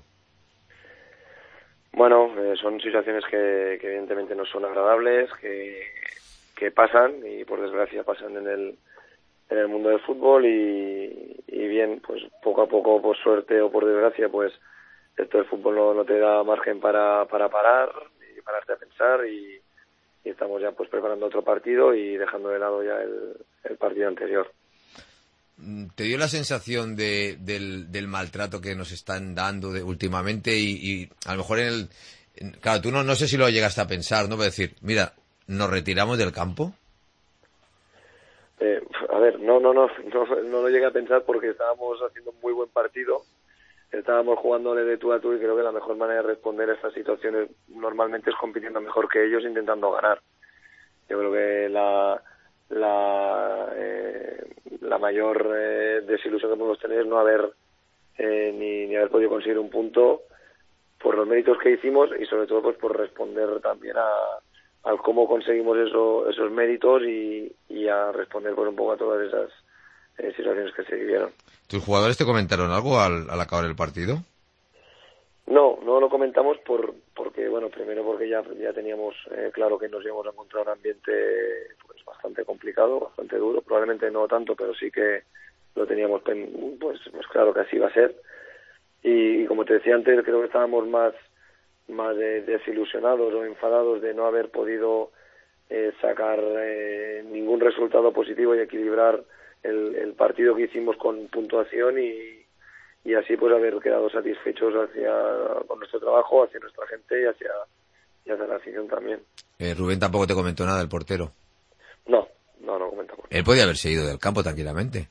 Bueno, son situaciones que evidentemente no son agradables, que pasan y por desgracia pasan en el mundo del fútbol y bien, pues poco a poco, por suerte o por desgracia, pues esto del fútbol no te da margen para parar y pararte a pensar y estamos ya pues preparando otro partido y dejando de lado ya el partido anterior. ¿Te dio la sensación del maltrato que nos están dando últimamente y a lo mejor claro, tú no sé si lo llegaste a pensar, ¿no? Para decir, mira, ¿nos retiramos del campo? A ver, no lo llegué a pensar porque estábamos haciendo un muy buen partido, estábamos jugándole de tú a tú y creo que la mejor manera de responder a estas situaciones normalmente es compitiendo mejor que ellos, intentando ganar. Yo creo que la mayor desilusión que podemos tener es no haber ni haber podido conseguir un punto por los méritos que hicimos y sobre todo pues por responder también al cómo conseguimos esos méritos y a responder por un poco a todas esas situaciones que se vivieron. ¿Tus jugadores te comentaron algo al acabar el partido? No lo comentamos porque bueno, primero porque ya teníamos claro que nos íbamos a encontrar un ambiente pues bastante complicado, bastante duro, probablemente no tanto, pero sí que lo teníamos pues claro que así iba a ser. Y como te decía antes, creo que estábamos más desilusionados o enfadados de no haber podido sacar ningún resultado positivo y equilibrar el partido que hicimos con puntuación y así pues haber quedado satisfechos con nuestro trabajo, hacia nuestra gente y hacia la afición también. Rubén tampoco te comentó nada, el portero. No comentamos. Él podía haberse ido del campo tranquilamente.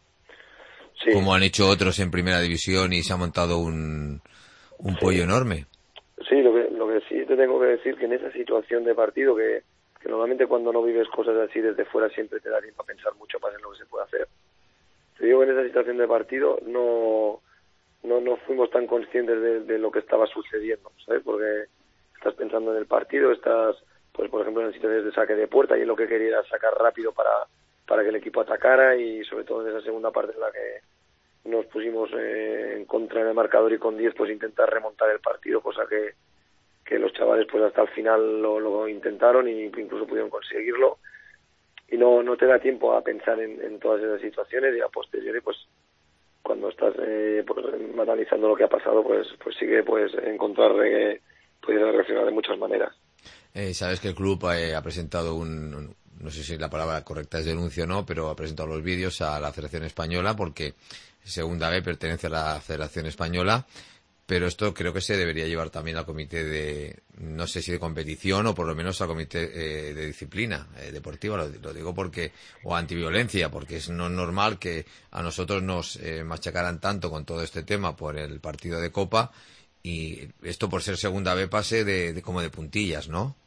Sí. Como han hecho otros en primera división y se ha montado un pollo enorme. Sí, lo que sí te tengo que decir que en esa situación de partido que normalmente cuando no vives cosas así desde fuera siempre te da tiempo a pensar mucho más en lo que se puede hacer. Te digo que en esa situación de partido no fuimos tan conscientes de lo que estaba sucediendo, ¿sabes? Porque estás pensando en el partido, estás, pues por ejemplo, en situaciones de saque de puerta y en lo que quería sacar rápido para que el equipo atacara y sobre todo en esa segunda parte en la que nos pusimos en contra en el marcador y con 10 pues intentar remontar el partido, cosa que los chavales pues hasta el final lo intentaron e incluso pudieron conseguirlo y no te da tiempo a pensar en todas esas situaciones y a posteriori pues cuando estás pues, analizando lo que ha pasado pues sí que puedes encontrar que puedes reaccionar de muchas maneras. Sabes que el club ha presentado no sé si la palabra correcta es denuncio o no, pero ha presentado los vídeos a la Federación Española porque Segunda B pertenece a la Federación Española, pero esto creo que se debería llevar también al comité no sé si de competición o por lo menos al comité de disciplina deportiva, lo digo porque, o antiviolencia, porque es no normal que a nosotros nos machacaran tanto con todo este tema por el partido de Copa y esto por ser Segunda B pase de como de puntillas, ¿no?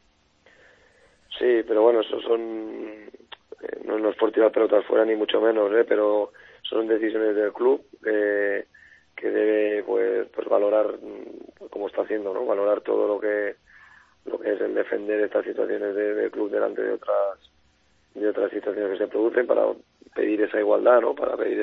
Sí, pero bueno, eso no es por tirar pelotas fuera ni mucho menos, pero son decisiones del club que debe pues valorar como está haciendo, ¿no? Valorar todo lo que es el defender estas situaciones del club delante de otras situaciones que se producen para pedir esa igualdad, ¿no? Para pedir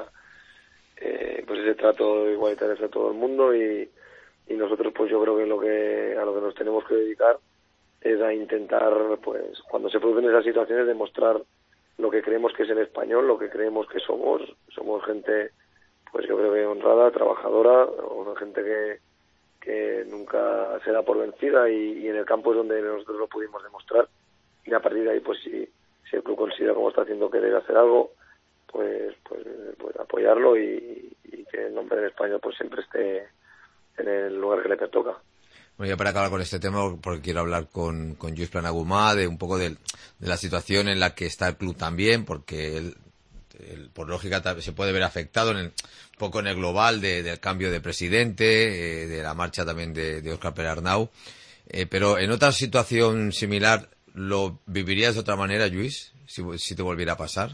pues ese trato igualitario hacia todo el mundo y nosotros pues yo creo que a lo que nos tenemos que dedicar es a intentar pues cuando se producen esas situaciones demostrar lo que creemos que es el español, lo que creemos que somos gente pues yo creo que honrada, trabajadora, una gente que nunca se da por vencida y en el campo es donde nosotros lo pudimos demostrar y a partir de ahí pues si el club considera como está haciendo que debe hacer algo pues apoyarlo y que el nombre del español pues siempre esté en el lugar que le pertoca. Bueno, ya para acabar con este tema, porque quiero hablar con Lluís Planagumà de un poco de la situación en la que está el club también, porque él por lógica se puede ver afectado un poco en el global del cambio de presidente, de la marcha también de Óscar Pere-Arnau, pero en otra situación similar, ¿lo vivirías de otra manera, Lluís, si te volviera a pasar?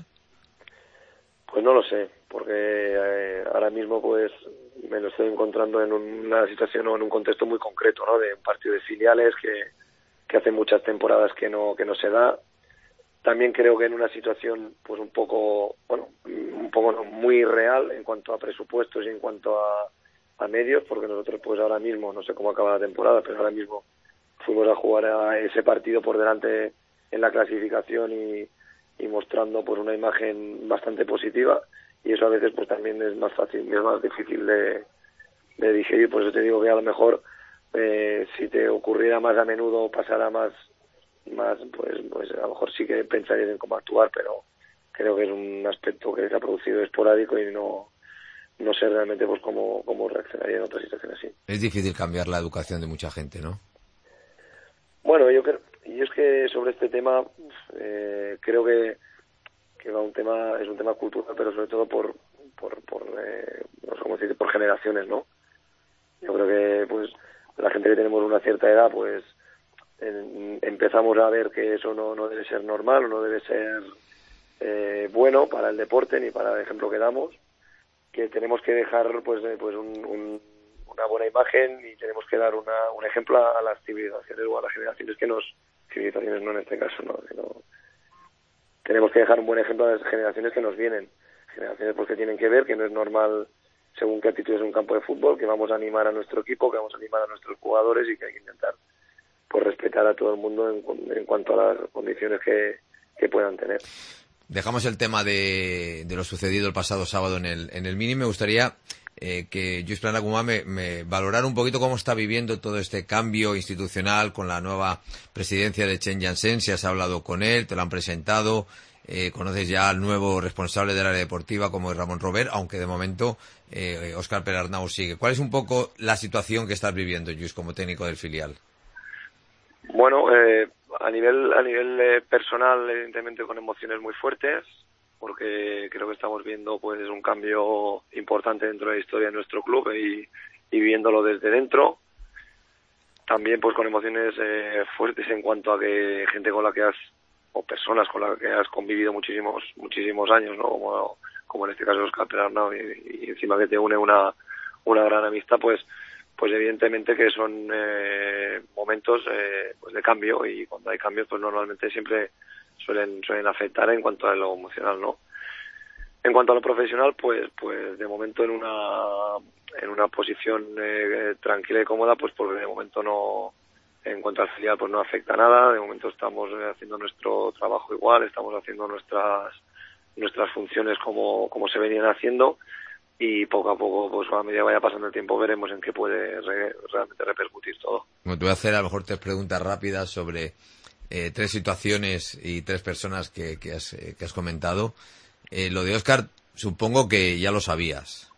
Pues no lo sé, porque ahora mismo pues me lo estoy encontrando en una situación o en un contexto muy concreto, ¿no? De un partido de filiales que hace muchas temporadas que no se da. También creo que en una situación pues un poco no, muy real en cuanto a presupuestos y en cuanto a medios, porque nosotros pues ahora mismo, no sé cómo acaba la temporada, pero ahora mismo fuimos a jugar a ese partido por delante en la clasificación y mostrando pues una imagen bastante positiva, y eso a veces pues también es más fácil, es más difícil de digerir. Por eso te digo que a lo mejor si te ocurriera más a menudo, pasara más pues a lo mejor sí que pensarías en cómo actuar, pero creo que es un aspecto que se ha producido esporádico y no sé realmente pues cómo reaccionaría en otra situación así. Es difícil cambiar la educación de mucha gente, ¿no? Bueno, yo creo, y es que sobre este tema creo que va es un tema cultural, pero sobre todo por no sé cómo decir, por generaciones, ¿no? Yo creo que pues la gente que tenemos una cierta edad, pues empezamos a ver que eso no debe ser normal, o no debe ser bueno para el deporte ni para el ejemplo que damos, que tenemos que dejar pues una buena imagen, y tenemos que dar un ejemplo a las civilizaciones o a las generaciones civilizaciones no en este caso, no, sino tenemos que dejar un buen ejemplo a las generaciones que nos vienen, generaciones pues que tienen que ver que no es normal según qué actitud es un campo de fútbol, que vamos a animar a nuestro equipo, que vamos a animar a nuestros jugadores, y que hay que intentar pues respetar a todo el mundo en cuanto a las condiciones que puedan tener. Dejamos el tema de lo sucedido el pasado sábado en el Mini. Me gustaría que Lluís Planagumà me valorara un poquito cómo está viviendo todo este cambio institucional con la nueva presidencia de Chen Jansen. Si has hablado con él, te lo han presentado, conoces ya al nuevo responsable del área deportiva como es Ramón Robert, aunque de momento Óscar Pere-Arnau sigue. ¿Cuál es un poco la situación que estás viviendo, Lluís, como técnico del filial? Bueno, a nivel personal, evidentemente con emociones muy fuertes, porque creo que estamos viendo pues un cambio importante dentro de la historia de nuestro club y viéndolo desde dentro. También pues con emociones fuertes en cuanto a que gente con la que o personas con las que has convivido muchísimos años, ¿no? Como en este caso Óscar Pere-Arnau, y encima que te une una gran amistad, pues evidentemente que son momentos pues de cambio, y cuando hay cambios pues normalmente siempre suelen afectar en cuanto a lo emocional, ¿no? En cuanto a lo profesional, pues de momento en una posición tranquila y cómoda, pues porque de momento no, en cuanto al filial pues no afecta nada. De momento estamos haciendo nuestro trabajo igual, estamos haciendo nuestras funciones como se venían haciendo, y poco a poco, pues a medida que vaya pasando el tiempo, veremos en qué puede realmente repercutir todo. Bueno, te voy a hacer a lo mejor 3 preguntas rápidas sobre 3 situaciones y 3 personas que has comentado. Lo de Óscar, supongo que ya lo sabías.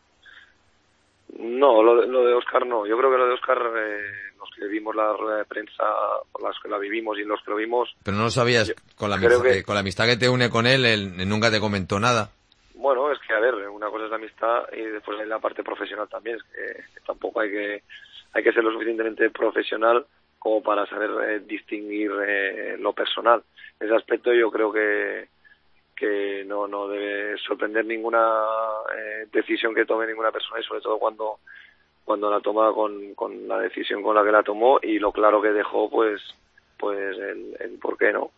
No, lo de Óscar no. Yo creo que lo de Óscar, los que vimos la rueda de prensa, los que la vivimos y los que lo vimos... Pero no lo sabías, con la amistad que te une con él nunca te comentó nada. Bueno, es que, a ver, una cosa es la amistad y después hay la parte profesional también. Es que tampoco hay que ser lo suficientemente profesional como para saber distinguir lo personal. En ese aspecto yo creo que no debe sorprender ninguna decisión que tome ninguna persona, y sobre todo cuando la toma con la decisión con la que la tomó y lo claro que dejó, pues el por qué no.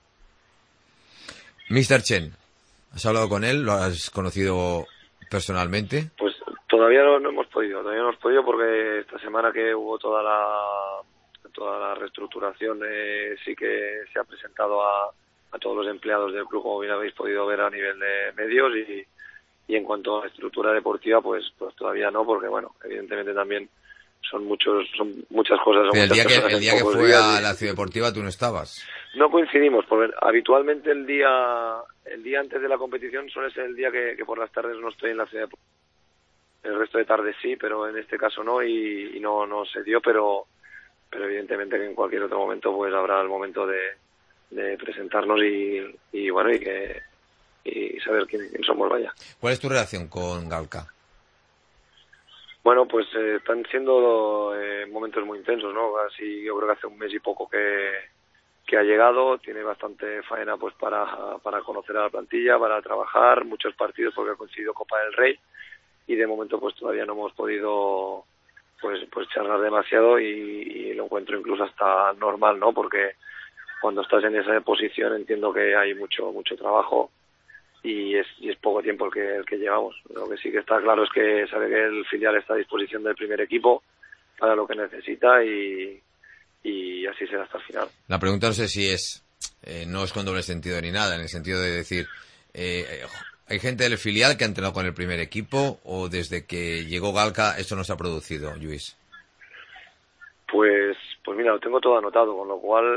Mr. Chen, ¿has hablado con él? ¿Lo has conocido personalmente? Pues todavía no hemos podido porque esta semana que hubo toda la reestructuración, sí que se ha presentado a todos los empleados del club, como bien habéis podido ver a nivel de medios, y en cuanto a la estructura deportiva, pues todavía no, porque bueno, evidentemente también son muchas cosas. El día que fue a la ciudad deportiva tú no estabas. No coincidimos, porque habitualmente el día antes de la competición suele ser el día que por las tardes no estoy en la ciudad deportiva. El resto de tardes sí, pero en este caso no, y no se dio, pero evidentemente que en cualquier otro momento pues habrá el momento de presentarnos y bueno, y saber quién somos, vaya. ¿Cuál es tu relación con Galka? Bueno, pues están siendo momentos muy intensos, ¿no? Así, yo creo que hace un mes y poco que ha llegado, tiene bastante faena pues para conocer a la plantilla, para trabajar, muchos partidos porque ha coincidido Copa del Rey, y de momento pues todavía no hemos podido pues charlar demasiado, y lo encuentro incluso hasta normal, ¿no? Porque cuando estás en esa posición entiendo que hay mucho trabajo, y es poco tiempo el que llevamos. Lo que sí que está claro es que sabe que el filial está a disposición del primer equipo para lo que necesita, y así será hasta el final. La pregunta no sé si es no es con doble sentido ni nada, en el sentido de decir, ¿hay gente del filial que ha entrenado con el primer equipo o desde que llegó Galka esto no se ha producido, Lluís? Pues mira, lo tengo todo anotado, con lo cual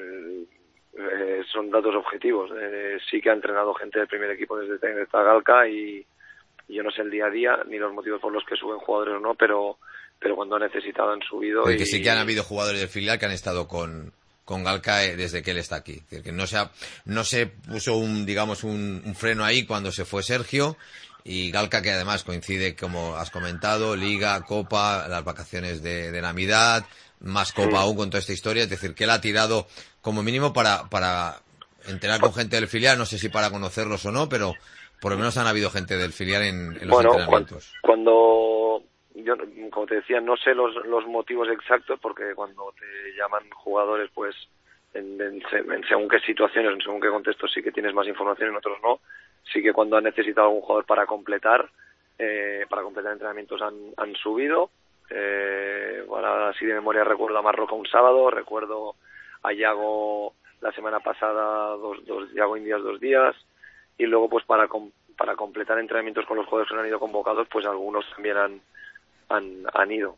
son datos objetivos. Sí que ha entrenado gente del primer equipo desde esta Galka y yo no sé el día a día ni los motivos por los que suben jugadores o no, pero cuando han necesitado han subido. Que sí que han habido jugadores del filial que han estado con Galka desde que él está aquí. Que no se puso un freno ahí cuando se fue Sergio, y Galka, que además coincide, como has comentado, Liga, Copa, las vacaciones de Navidad, más Copa aún con toda esta historia, es decir, que él ha tirado como mínimo para entrenar con gente del filial, no sé si para conocerlos o no, pero por lo menos han habido gente del filial en los entrenamientos. Cuando yo, como te decía, no sé los motivos exactos, porque cuando te llaman jugadores, pues en según qué situaciones, en según qué contextos sí que tienes más información, en otros no. Sí que cuando han necesitado algún jugador para completar entrenamientos han subido. Ahora así de memoria recuerdo a Marroca un sábado, recuerdo a Yago la semana pasada Yago Indias 2 días, y luego pues para completar entrenamientos con los jugadores que no han ido convocados, pues algunos también han ido.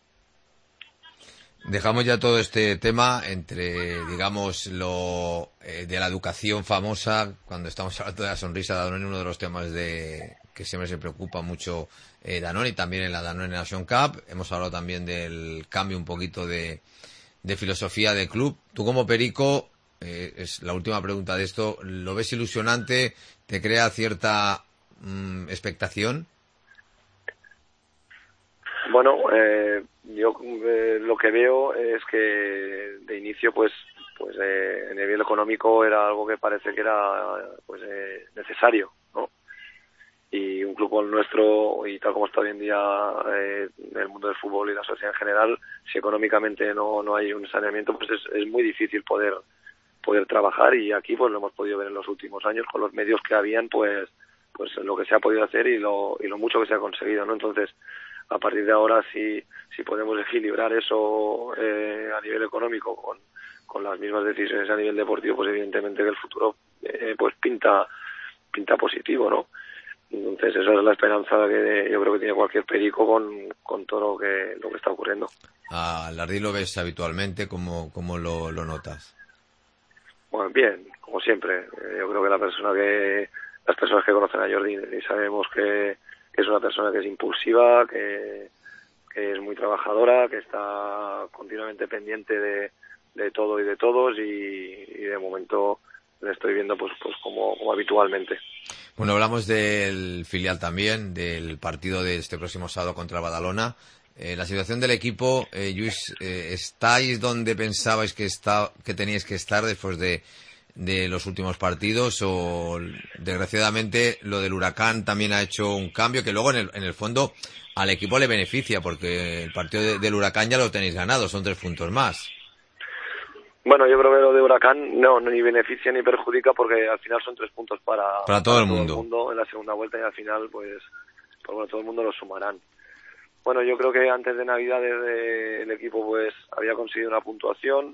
Dejamos ya todo este tema entre, digamos, lo de la educación famosa, cuando estamos hablando de la sonrisa de Danone, uno de los temas que siempre se preocupa mucho Danone, y también en la Danone Nation Cup. Hemos hablado también del cambio un poquito de filosofía de club. Tú como perico, es la última pregunta de esto, ¿lo ves ilusionante? ¿Te crea cierta expectación? Bueno, yo lo que veo es que de inicio pues en el nivel económico era algo que parece que era necesario, ¿no? Y un club como el nuestro, y tal como está hoy en día en el mundo del fútbol y la sociedad en general, si económicamente no hay un saneamiento, pues es muy difícil poder trabajar, y aquí pues lo hemos podido ver en los últimos años con los medios que habían, pues lo que se ha podido hacer y lo mucho que se ha conseguido, ¿no? Entonces, a partir de ahora, si podemos equilibrar eso a nivel económico con las mismas decisiones a nivel deportivo, pues evidentemente que el futuro pues pinta positivo, ¿no? Entonces esa es la esperanza que yo creo que tiene cualquier perico con todo lo que está ocurriendo. ¿A Lardí lo ves habitualmente? ¿Cómo lo notas? Bueno, bien, como siempre. Yo creo que las personas que conocen a Jordi y sabemos que es una persona que es impulsiva, que es muy trabajadora, que está continuamente pendiente de todo y de todos, y de momento le estoy viendo pues como habitualmente. Bueno, hablamos del filial también, del partido de este próximo sábado contra el Badalona. La situación del equipo, Lluís, ¿estáis donde pensabais que teníais que estar después de los últimos partidos, o desgraciadamente lo del Huracán también ha hecho un cambio que luego en el fondo al equipo le beneficia, porque el partido del Huracán ya lo tenéis ganado, son 3 puntos más? Bueno, yo creo que lo de Huracán no ni beneficia ni perjudica, porque al final son 3 puntos para todo el mundo en la segunda vuelta, y al final pues bueno, todo el mundo lo sumarán. Bueno, yo creo que antes de Navidades el equipo pues había conseguido una puntuación,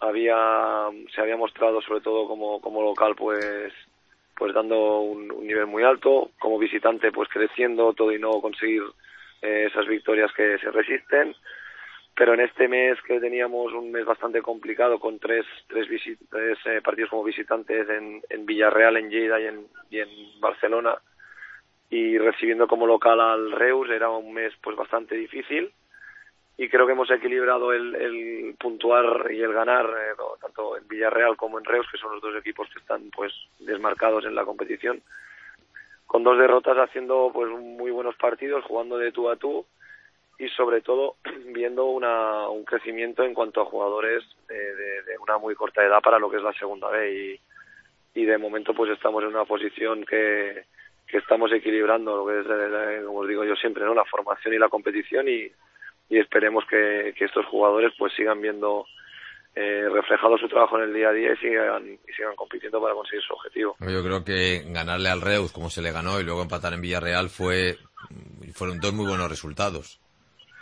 se había mostrado sobre todo como local pues dando un nivel muy alto, como visitante pues creciendo todo y no conseguir esas victorias que se resisten. Pero en este mes, que teníamos un mes bastante complicado con tres partidos como visitantes en Villarreal, en Lleida y en Barcelona, y recibiendo como local al Reus, era un mes pues bastante difícil, y creo que hemos equilibrado el puntuar y el ganar tanto en Villarreal como en Reus, que son los dos equipos que están pues desmarcados en la competición, con 2 derrotas, haciendo pues muy buenos partidos, jugando de tú a tú, y sobre todo viendo un crecimiento en cuanto a jugadores de una muy corta edad para lo que es la segunda B, y de momento pues estamos en una posición que estamos equilibrando lo que es, como os digo yo siempre, ¿no?, la formación y la competición, y esperemos que estos jugadores pues sigan viendo reflejado su trabajo en el día a día y sigan compitiendo para conseguir su objetivo. Yo creo que ganarle al Reus como se le ganó y luego empatar en Villarreal fueron 2 muy buenos resultados.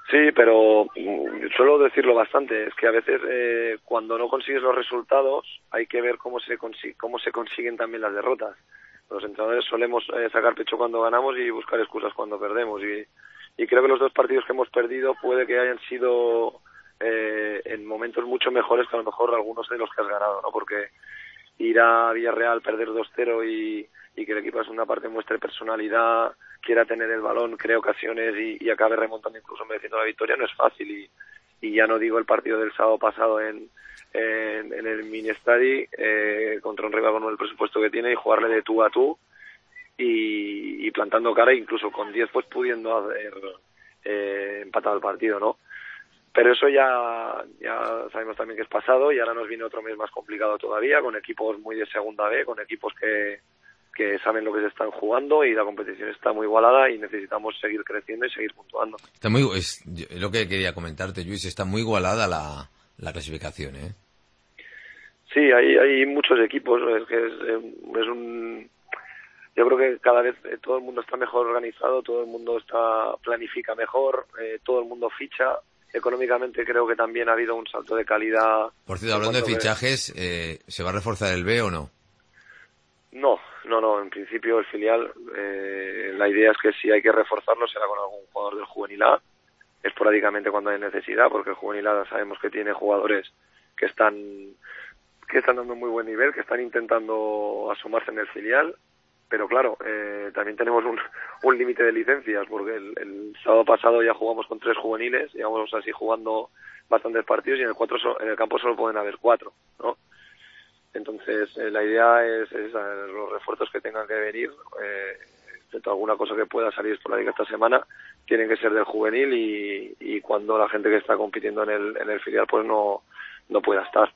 Sí, pero suelo decirlo bastante, es que a veces cuando no consigues los resultados hay que ver cómo se consiguen también las derrotas. Los entrenadores solemos sacar pecho cuando ganamos y buscar excusas cuando perdemos, y creo que los 2 partidos que hemos perdido puede que hayan sido en momentos mucho mejores que a lo mejor algunos de los que has ganado, ¿no? Porque ir a Villarreal, perder 2-0 y que el equipo de segunda parte muestre personalidad, quiera tener el balón, cree ocasiones y acabe remontando, incluso mereciendo la victoria, no es fácil. Y ya no digo el partido del sábado pasado en el mini-estadi contra un rival con el presupuesto que tiene, y jugarle de tú a tú y plantando cara, incluso con 10 pues pudiendo haber empatado el partido, ¿no? Pero eso ya sabemos también que es pasado, y ahora nos viene otro mes más complicado todavía, con equipos muy de segunda B, con equipos que saben lo que se están jugando, y la competición está muy igualada y necesitamos seguir creciendo y seguir puntuando. Es lo que quería comentarte, Luis, está muy igualada la clasificación, ¿eh? Sí, hay muchos equipos, es que yo creo que cada vez todo el mundo está mejor organizado, todo el mundo planifica mejor, todo el mundo ficha. Económicamente creo que también ha habido un salto de calidad. Por cierto, hablando de fichajes, ¿se va a reforzar el B o no? No, en principio el filial, la idea es que si hay que reforzarlo será con algún jugador del Juvenil A, esporádicamente cuando hay necesidad, porque el Juvenil A sabemos que tiene jugadores que están dando muy buen nivel, que están intentando asomarse en el filial, pero claro, también tenemos un límite de licencias, porque el sábado pasado ya jugamos con 3 juveniles, llevamos así jugando bastantes partidos, y en el campo solo pueden haber 4, ¿no? Entonces la idea es los refuerzos que tengan que venir, excepto alguna cosa que pueda salir esporádica esta semana, tienen que ser del juvenil, y cuando la gente que está compitiendo en el filial pues no pueda estar.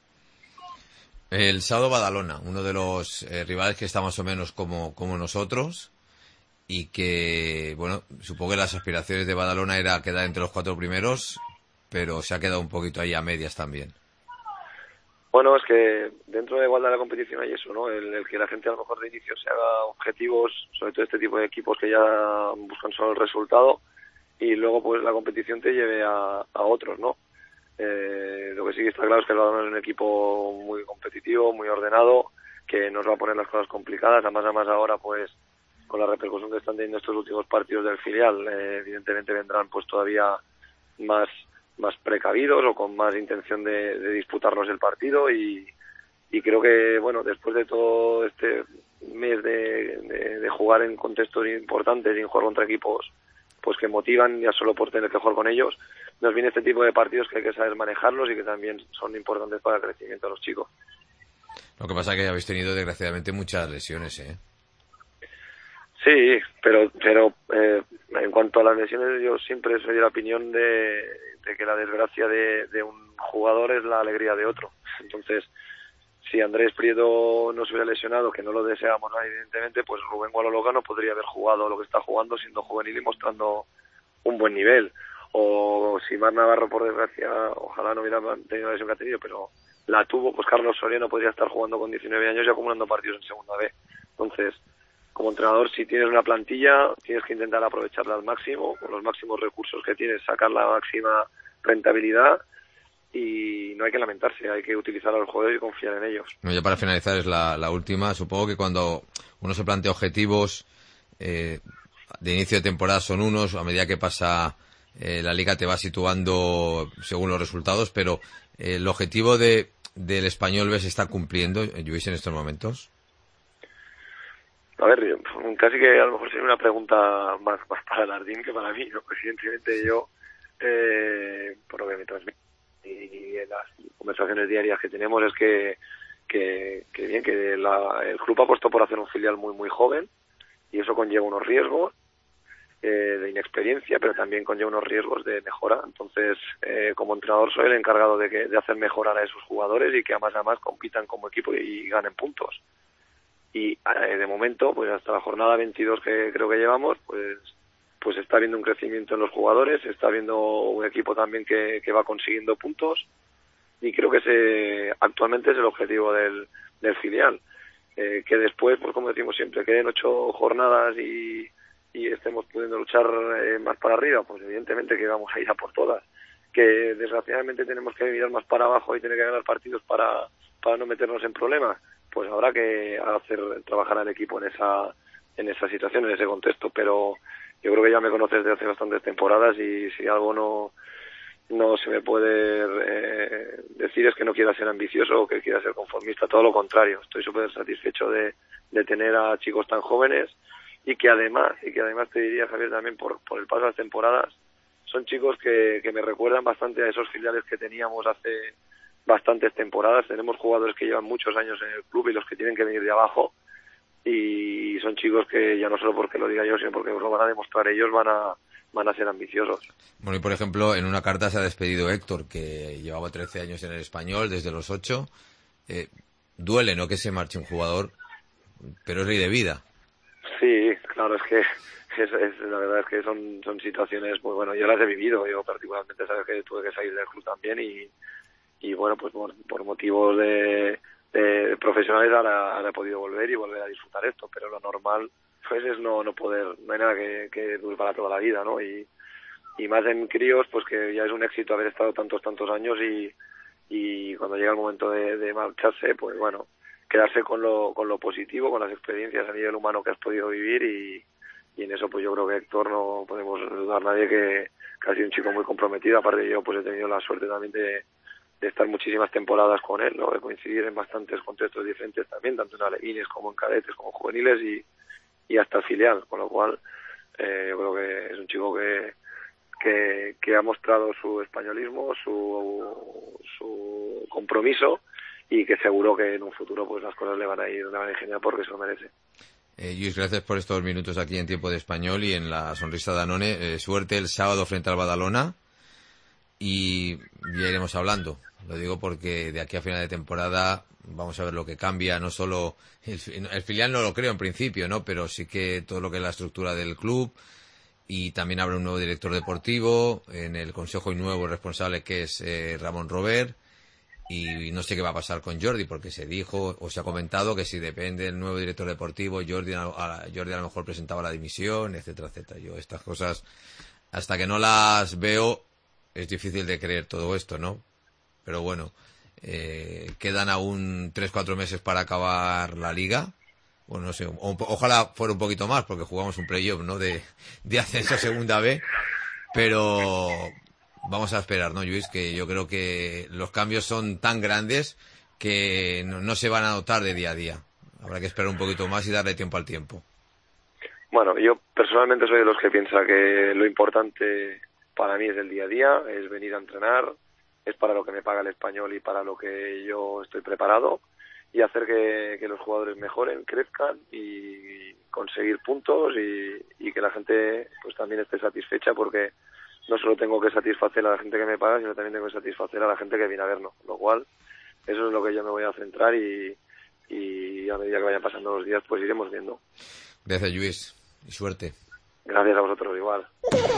El sábado Badalona, uno de los rivales que está más o menos como nosotros, y que, bueno, supongo que las aspiraciones de Badalona era quedar entre los 4 primeros, pero se ha quedado un poquito ahí a medias también. Bueno, es que dentro de igualdad de la competición hay eso, ¿no? El que la gente a lo mejor de inicio se haga objetivos, sobre todo este tipo de equipos que ya buscan solo el resultado, y luego pues la competición te lleve a otros, ¿no? Lo que sí que está claro es que el Badalona es un equipo muy competitivo, muy ordenado, que nos va a poner las cosas complicadas. Además ahora pues con la repercusión que están teniendo estos últimos partidos del filial, evidentemente vendrán pues todavía más precavidos o con más intención de disputarnos el partido, y creo que bueno, después de todo este mes de jugar en contextos importantes y en jugar contra equipos pues que motivan ya solo por tener que jugar con ellos, nos viene este tipo de partidos que hay que saber manejarlos y que también son importantes para el crecimiento de los chicos. Lo que pasa es que habéis tenido desgraciadamente muchas lesiones, ¿eh? Sí, pero en cuanto a las lesiones, yo siempre soy de la opinión de que la desgracia de un jugador es la alegría de otro. Entonces, si Andrés Prieto no se hubiera lesionado, que no lo deseamos, ¿no?, evidentemente, pues Rubén Gualologa no podría haber jugado lo que está jugando siendo juvenil y mostrando un buen nivel. O si Mar Navarro, por desgracia, ojalá no hubiera tenido la lesión que ha tenido, pero la tuvo, pues Carlos Soria no podría estar jugando con 19 años y acumulando partidos en segunda B. Entonces, como entrenador, si tienes una plantilla, tienes que intentar aprovecharla al máximo, con los máximos recursos que tienes, sacar la máxima rentabilidad, y no hay que lamentarse, hay que utilizar a los jugadores y confiar en ellos. Ya para finalizar, es la última. Supongo que cuando uno se plantea objetivos de inicio de temporada son unos, a medida que pasa la liga te va situando según los resultados, pero el objetivo del Español B se está cumpliendo, Lluís, en estos momentos. A ver, casi que a lo mejor sería una pregunta más para Lardín que para mí, ¿no? Evidentemente yo, por lo que me transmite y en las conversaciones diarias que tenemos, es que bien, que el club ha apostado por hacer un filial muy muy joven, y eso conlleva unos riesgos de inexperiencia, pero también conlleva unos riesgos de mejora. Entonces, como entrenador soy el encargado de hacer mejorar a esos jugadores y que a más compitan como equipo y ganen puntos. Y de momento, pues hasta la jornada 22 que creo que llevamos, pues está habiendo un crecimiento en los jugadores, está habiendo un equipo también que va consiguiendo puntos, y creo que actualmente es el objetivo del filial. Que después, pues como decimos siempre, queden 8 jornadas y y estemos pudiendo luchar más para arriba, pues evidentemente que vamos a ir a por todas. Que desgraciadamente tenemos que mirar más para abajo y tener que ganar partidos para no meternos en problemas, pues habrá que trabajar al equipo en esa situación, en ese contexto. Pero yo creo que ya me conoces desde hace bastantes temporadas, y si algo no se me puede decir es que no quiera ser ambicioso o que quiera ser conformista, todo lo contrario. Estoy súper satisfecho de tener a chicos tan jóvenes, y que además te diría, Javier, también por el paso de las temporadas, son chicos que me recuerdan bastante a esos filiales que teníamos hace bastantes temporadas. Tenemos jugadores que llevan muchos años en el club y los que tienen que venir de abajo, y son chicos que ya no solo porque lo diga yo, sino porque lo van a demostrar ellos, van a ser ambiciosos. Bueno, y por ejemplo, en una carta se ha despedido Héctor, que llevaba 13 años en el Español, desde los 8. Duele, ¿no?, que se marche un jugador, pero es ley de vida. Sí, claro, es que la verdad es que son situaciones, pues bueno, yo las he vivido. Yo particularmente, sabes que tuve que salir del club también, y bueno, pues por motivos de profesionales ahora he podido volver a disfrutar esto, pero lo normal pues es no hay nada que dure para toda la vida, ¿no? Y más en críos, pues que ya es un éxito haber estado tantos años, y cuando llega el momento de marcharse, pues bueno, quedarse con lo positivo, con las experiencias a nivel humano que has podido vivir, y en eso pues yo creo que Héctor, no podemos dudar nadie que ha sido un chico muy comprometido. Aparte, yo pues he tenido la suerte también de estar muchísimas temporadas con él, ¿no?, de coincidir en bastantes contextos diferentes también, tanto en alevines como en cadetes, como en juveniles, y hasta el filial, con lo cual yo creo que es un chico que ha mostrado su españolismo, su compromiso, y que seguro que en un futuro pues las cosas le van a ir genial, porque se lo merece. Luis, gracias por estos minutos aquí en Tiempo de Español y en la Sonrisa Danone. Suerte el sábado frente al Badalona, y ya iremos hablando. Lo digo porque de aquí a final de temporada vamos a ver lo que cambia, no solo el filial, no lo creo en principio, ¿no?, pero sí que todo lo que es la estructura del club, y también habrá un nuevo director deportivo, en el consejo hay un nuevo responsable que es Ramón Robert, y no sé qué va a pasar con Jordi, porque se dijo o se ha comentado que si depende del nuevo director deportivo, Jordi a lo mejor presentaba la dimisión, etcétera, etcétera. Yo estas cosas, hasta que no las veo, es difícil de creer todo esto, ¿no? Pero bueno, quedan aún 3-4 meses para acabar la liga. Bueno, no sé, ojalá fuera un poquito más, porque jugamos un playoff, ¿no?, de ascenso a segunda B, pero vamos a esperar, ¿no, Luis? Que yo creo que los cambios son tan grandes que no se van a notar de día a día. Habrá que esperar un poquito más y darle tiempo al tiempo. Bueno, yo personalmente soy de los que piensa que lo importante para mí es el día a día, es venir a entrenar, es para lo que me paga el Español y para lo que yo estoy preparado, y hacer que los jugadores mejoren, crezcan y conseguir puntos, y que la gente pues también esté satisfecha, porque no solo tengo que satisfacer a la gente que me paga, sino también tengo que satisfacer a la gente que viene a vernos. Lo cual, eso es lo que yo me voy a centrar, y a medida que vayan pasando los días, pues iremos viendo. Gracias, Luis, y suerte. Gracias a vosotros, igual.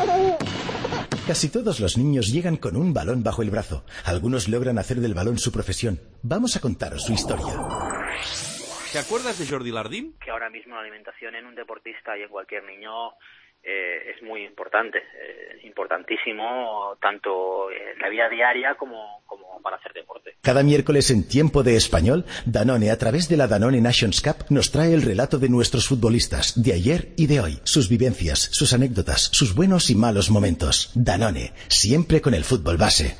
Casi todos los niños llegan con un balón bajo el brazo. Algunos logran hacer del balón su profesión. Vamos a contaros su historia. ¿Te acuerdas de Jordi Lardín? Que ahora mismo la alimentación en un deportista y en cualquier niño es muy importante, importantísimo, tanto en la vida diaria como para hacer deporte. Cada miércoles en Tiempo de Español, Danone, a través de la Danone Nations Cup, nos trae el relato de nuestros futbolistas, de ayer y de hoy, sus vivencias, sus anécdotas, sus buenos y malos momentos. Danone, siempre con el fútbol base.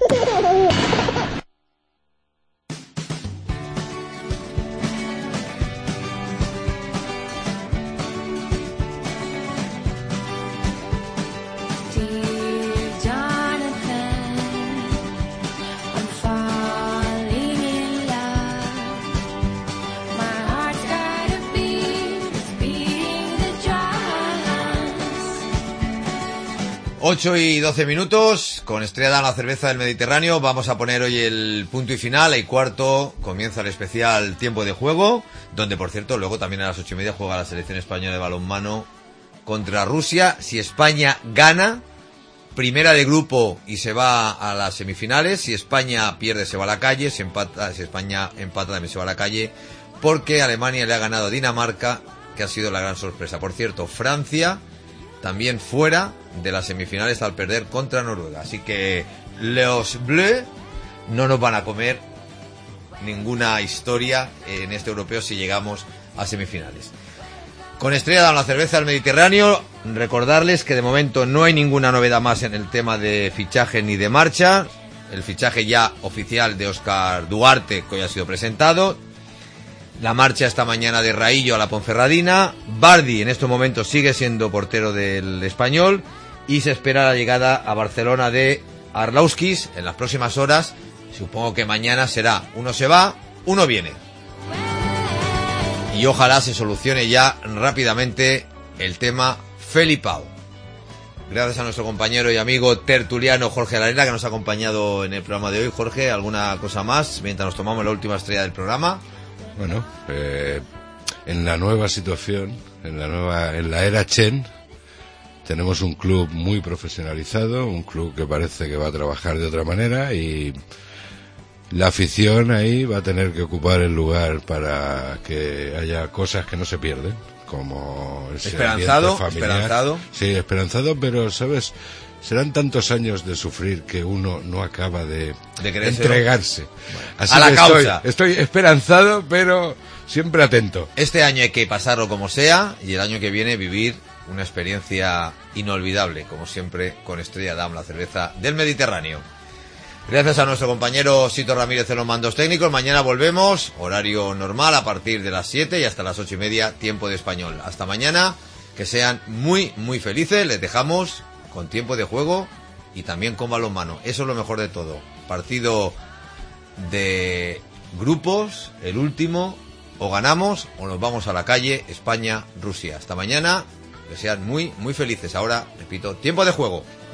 Ocho y 12 minutos, con Estrella la cerveza del Mediterráneo. Vamos a poner hoy el punto y final. Y cuarto comienza el especial Tiempo de Juego, donde, por cierto, luego también a las 8:30 juega la selección española de balonmano contra Rusia. Si España gana, primera de grupo y se va a las semifinales. Si España pierde, se va a la calle. Si España empata, también se va a la calle, porque Alemania le ha ganado a Dinamarca, que ha sido la gran sorpresa. Por cierto, Francia también fuera de las semifinales al perder contra Noruega. Así que los Bleus no nos van a comer ninguna historia en este europeo si llegamos a semifinales. Con Estrella Damm, la cerveza del Mediterráneo, recordarles que de momento no hay ninguna novedad más en el tema de fichaje ni de marcha. El fichaje ya oficial de Óscar Duarte, que hoy ha sido presentado. La marcha esta mañana de Raillo a la Ponferradina. Bardi en estos momentos sigue siendo portero del Español. Y se espera la llegada a Barcelona de Arlauskis en las próximas horas. Supongo que mañana será uno se va, uno viene. Y ojalá se solucione ya rápidamente el tema Felipao. Gracias a nuestro compañero y amigo tertuliano Jorge Larena, que nos ha acompañado en el programa de hoy. Jorge, ¿alguna cosa más mientras nos tomamos la última estrella del programa? Bueno, en la nueva situación, en la era Chen, tenemos un club muy profesionalizado, un club que parece que va a trabajar de otra manera y la afición ahí va a tener que ocupar el lugar para que haya cosas que no se pierden, como ese esperanzado, Sí, esperanzado, pero sabes, serán tantos años de sufrir que uno no acaba de entregarse. Bueno, así a la que causa. Estoy esperanzado, pero siempre atento. Este año hay que pasarlo como sea y el año que viene vivir una experiencia inolvidable, como siempre, con Estrella Damm, la cerveza del Mediterráneo. Gracias a nuestro compañero Sito Ramírez en los mandos técnicos. Mañana volvemos, horario normal, a partir de las 7 y hasta las 8:30, tiempo de español. Hasta mañana, que sean muy, muy felices. Les dejamos con tiempo de juego y también con balonmano. Eso es lo mejor de todo. Partido de grupos, el último, o ganamos o nos vamos a la calle, España-Rusia. Hasta mañana, que sean muy, muy felices. Ahora, repito, tiempo de juego.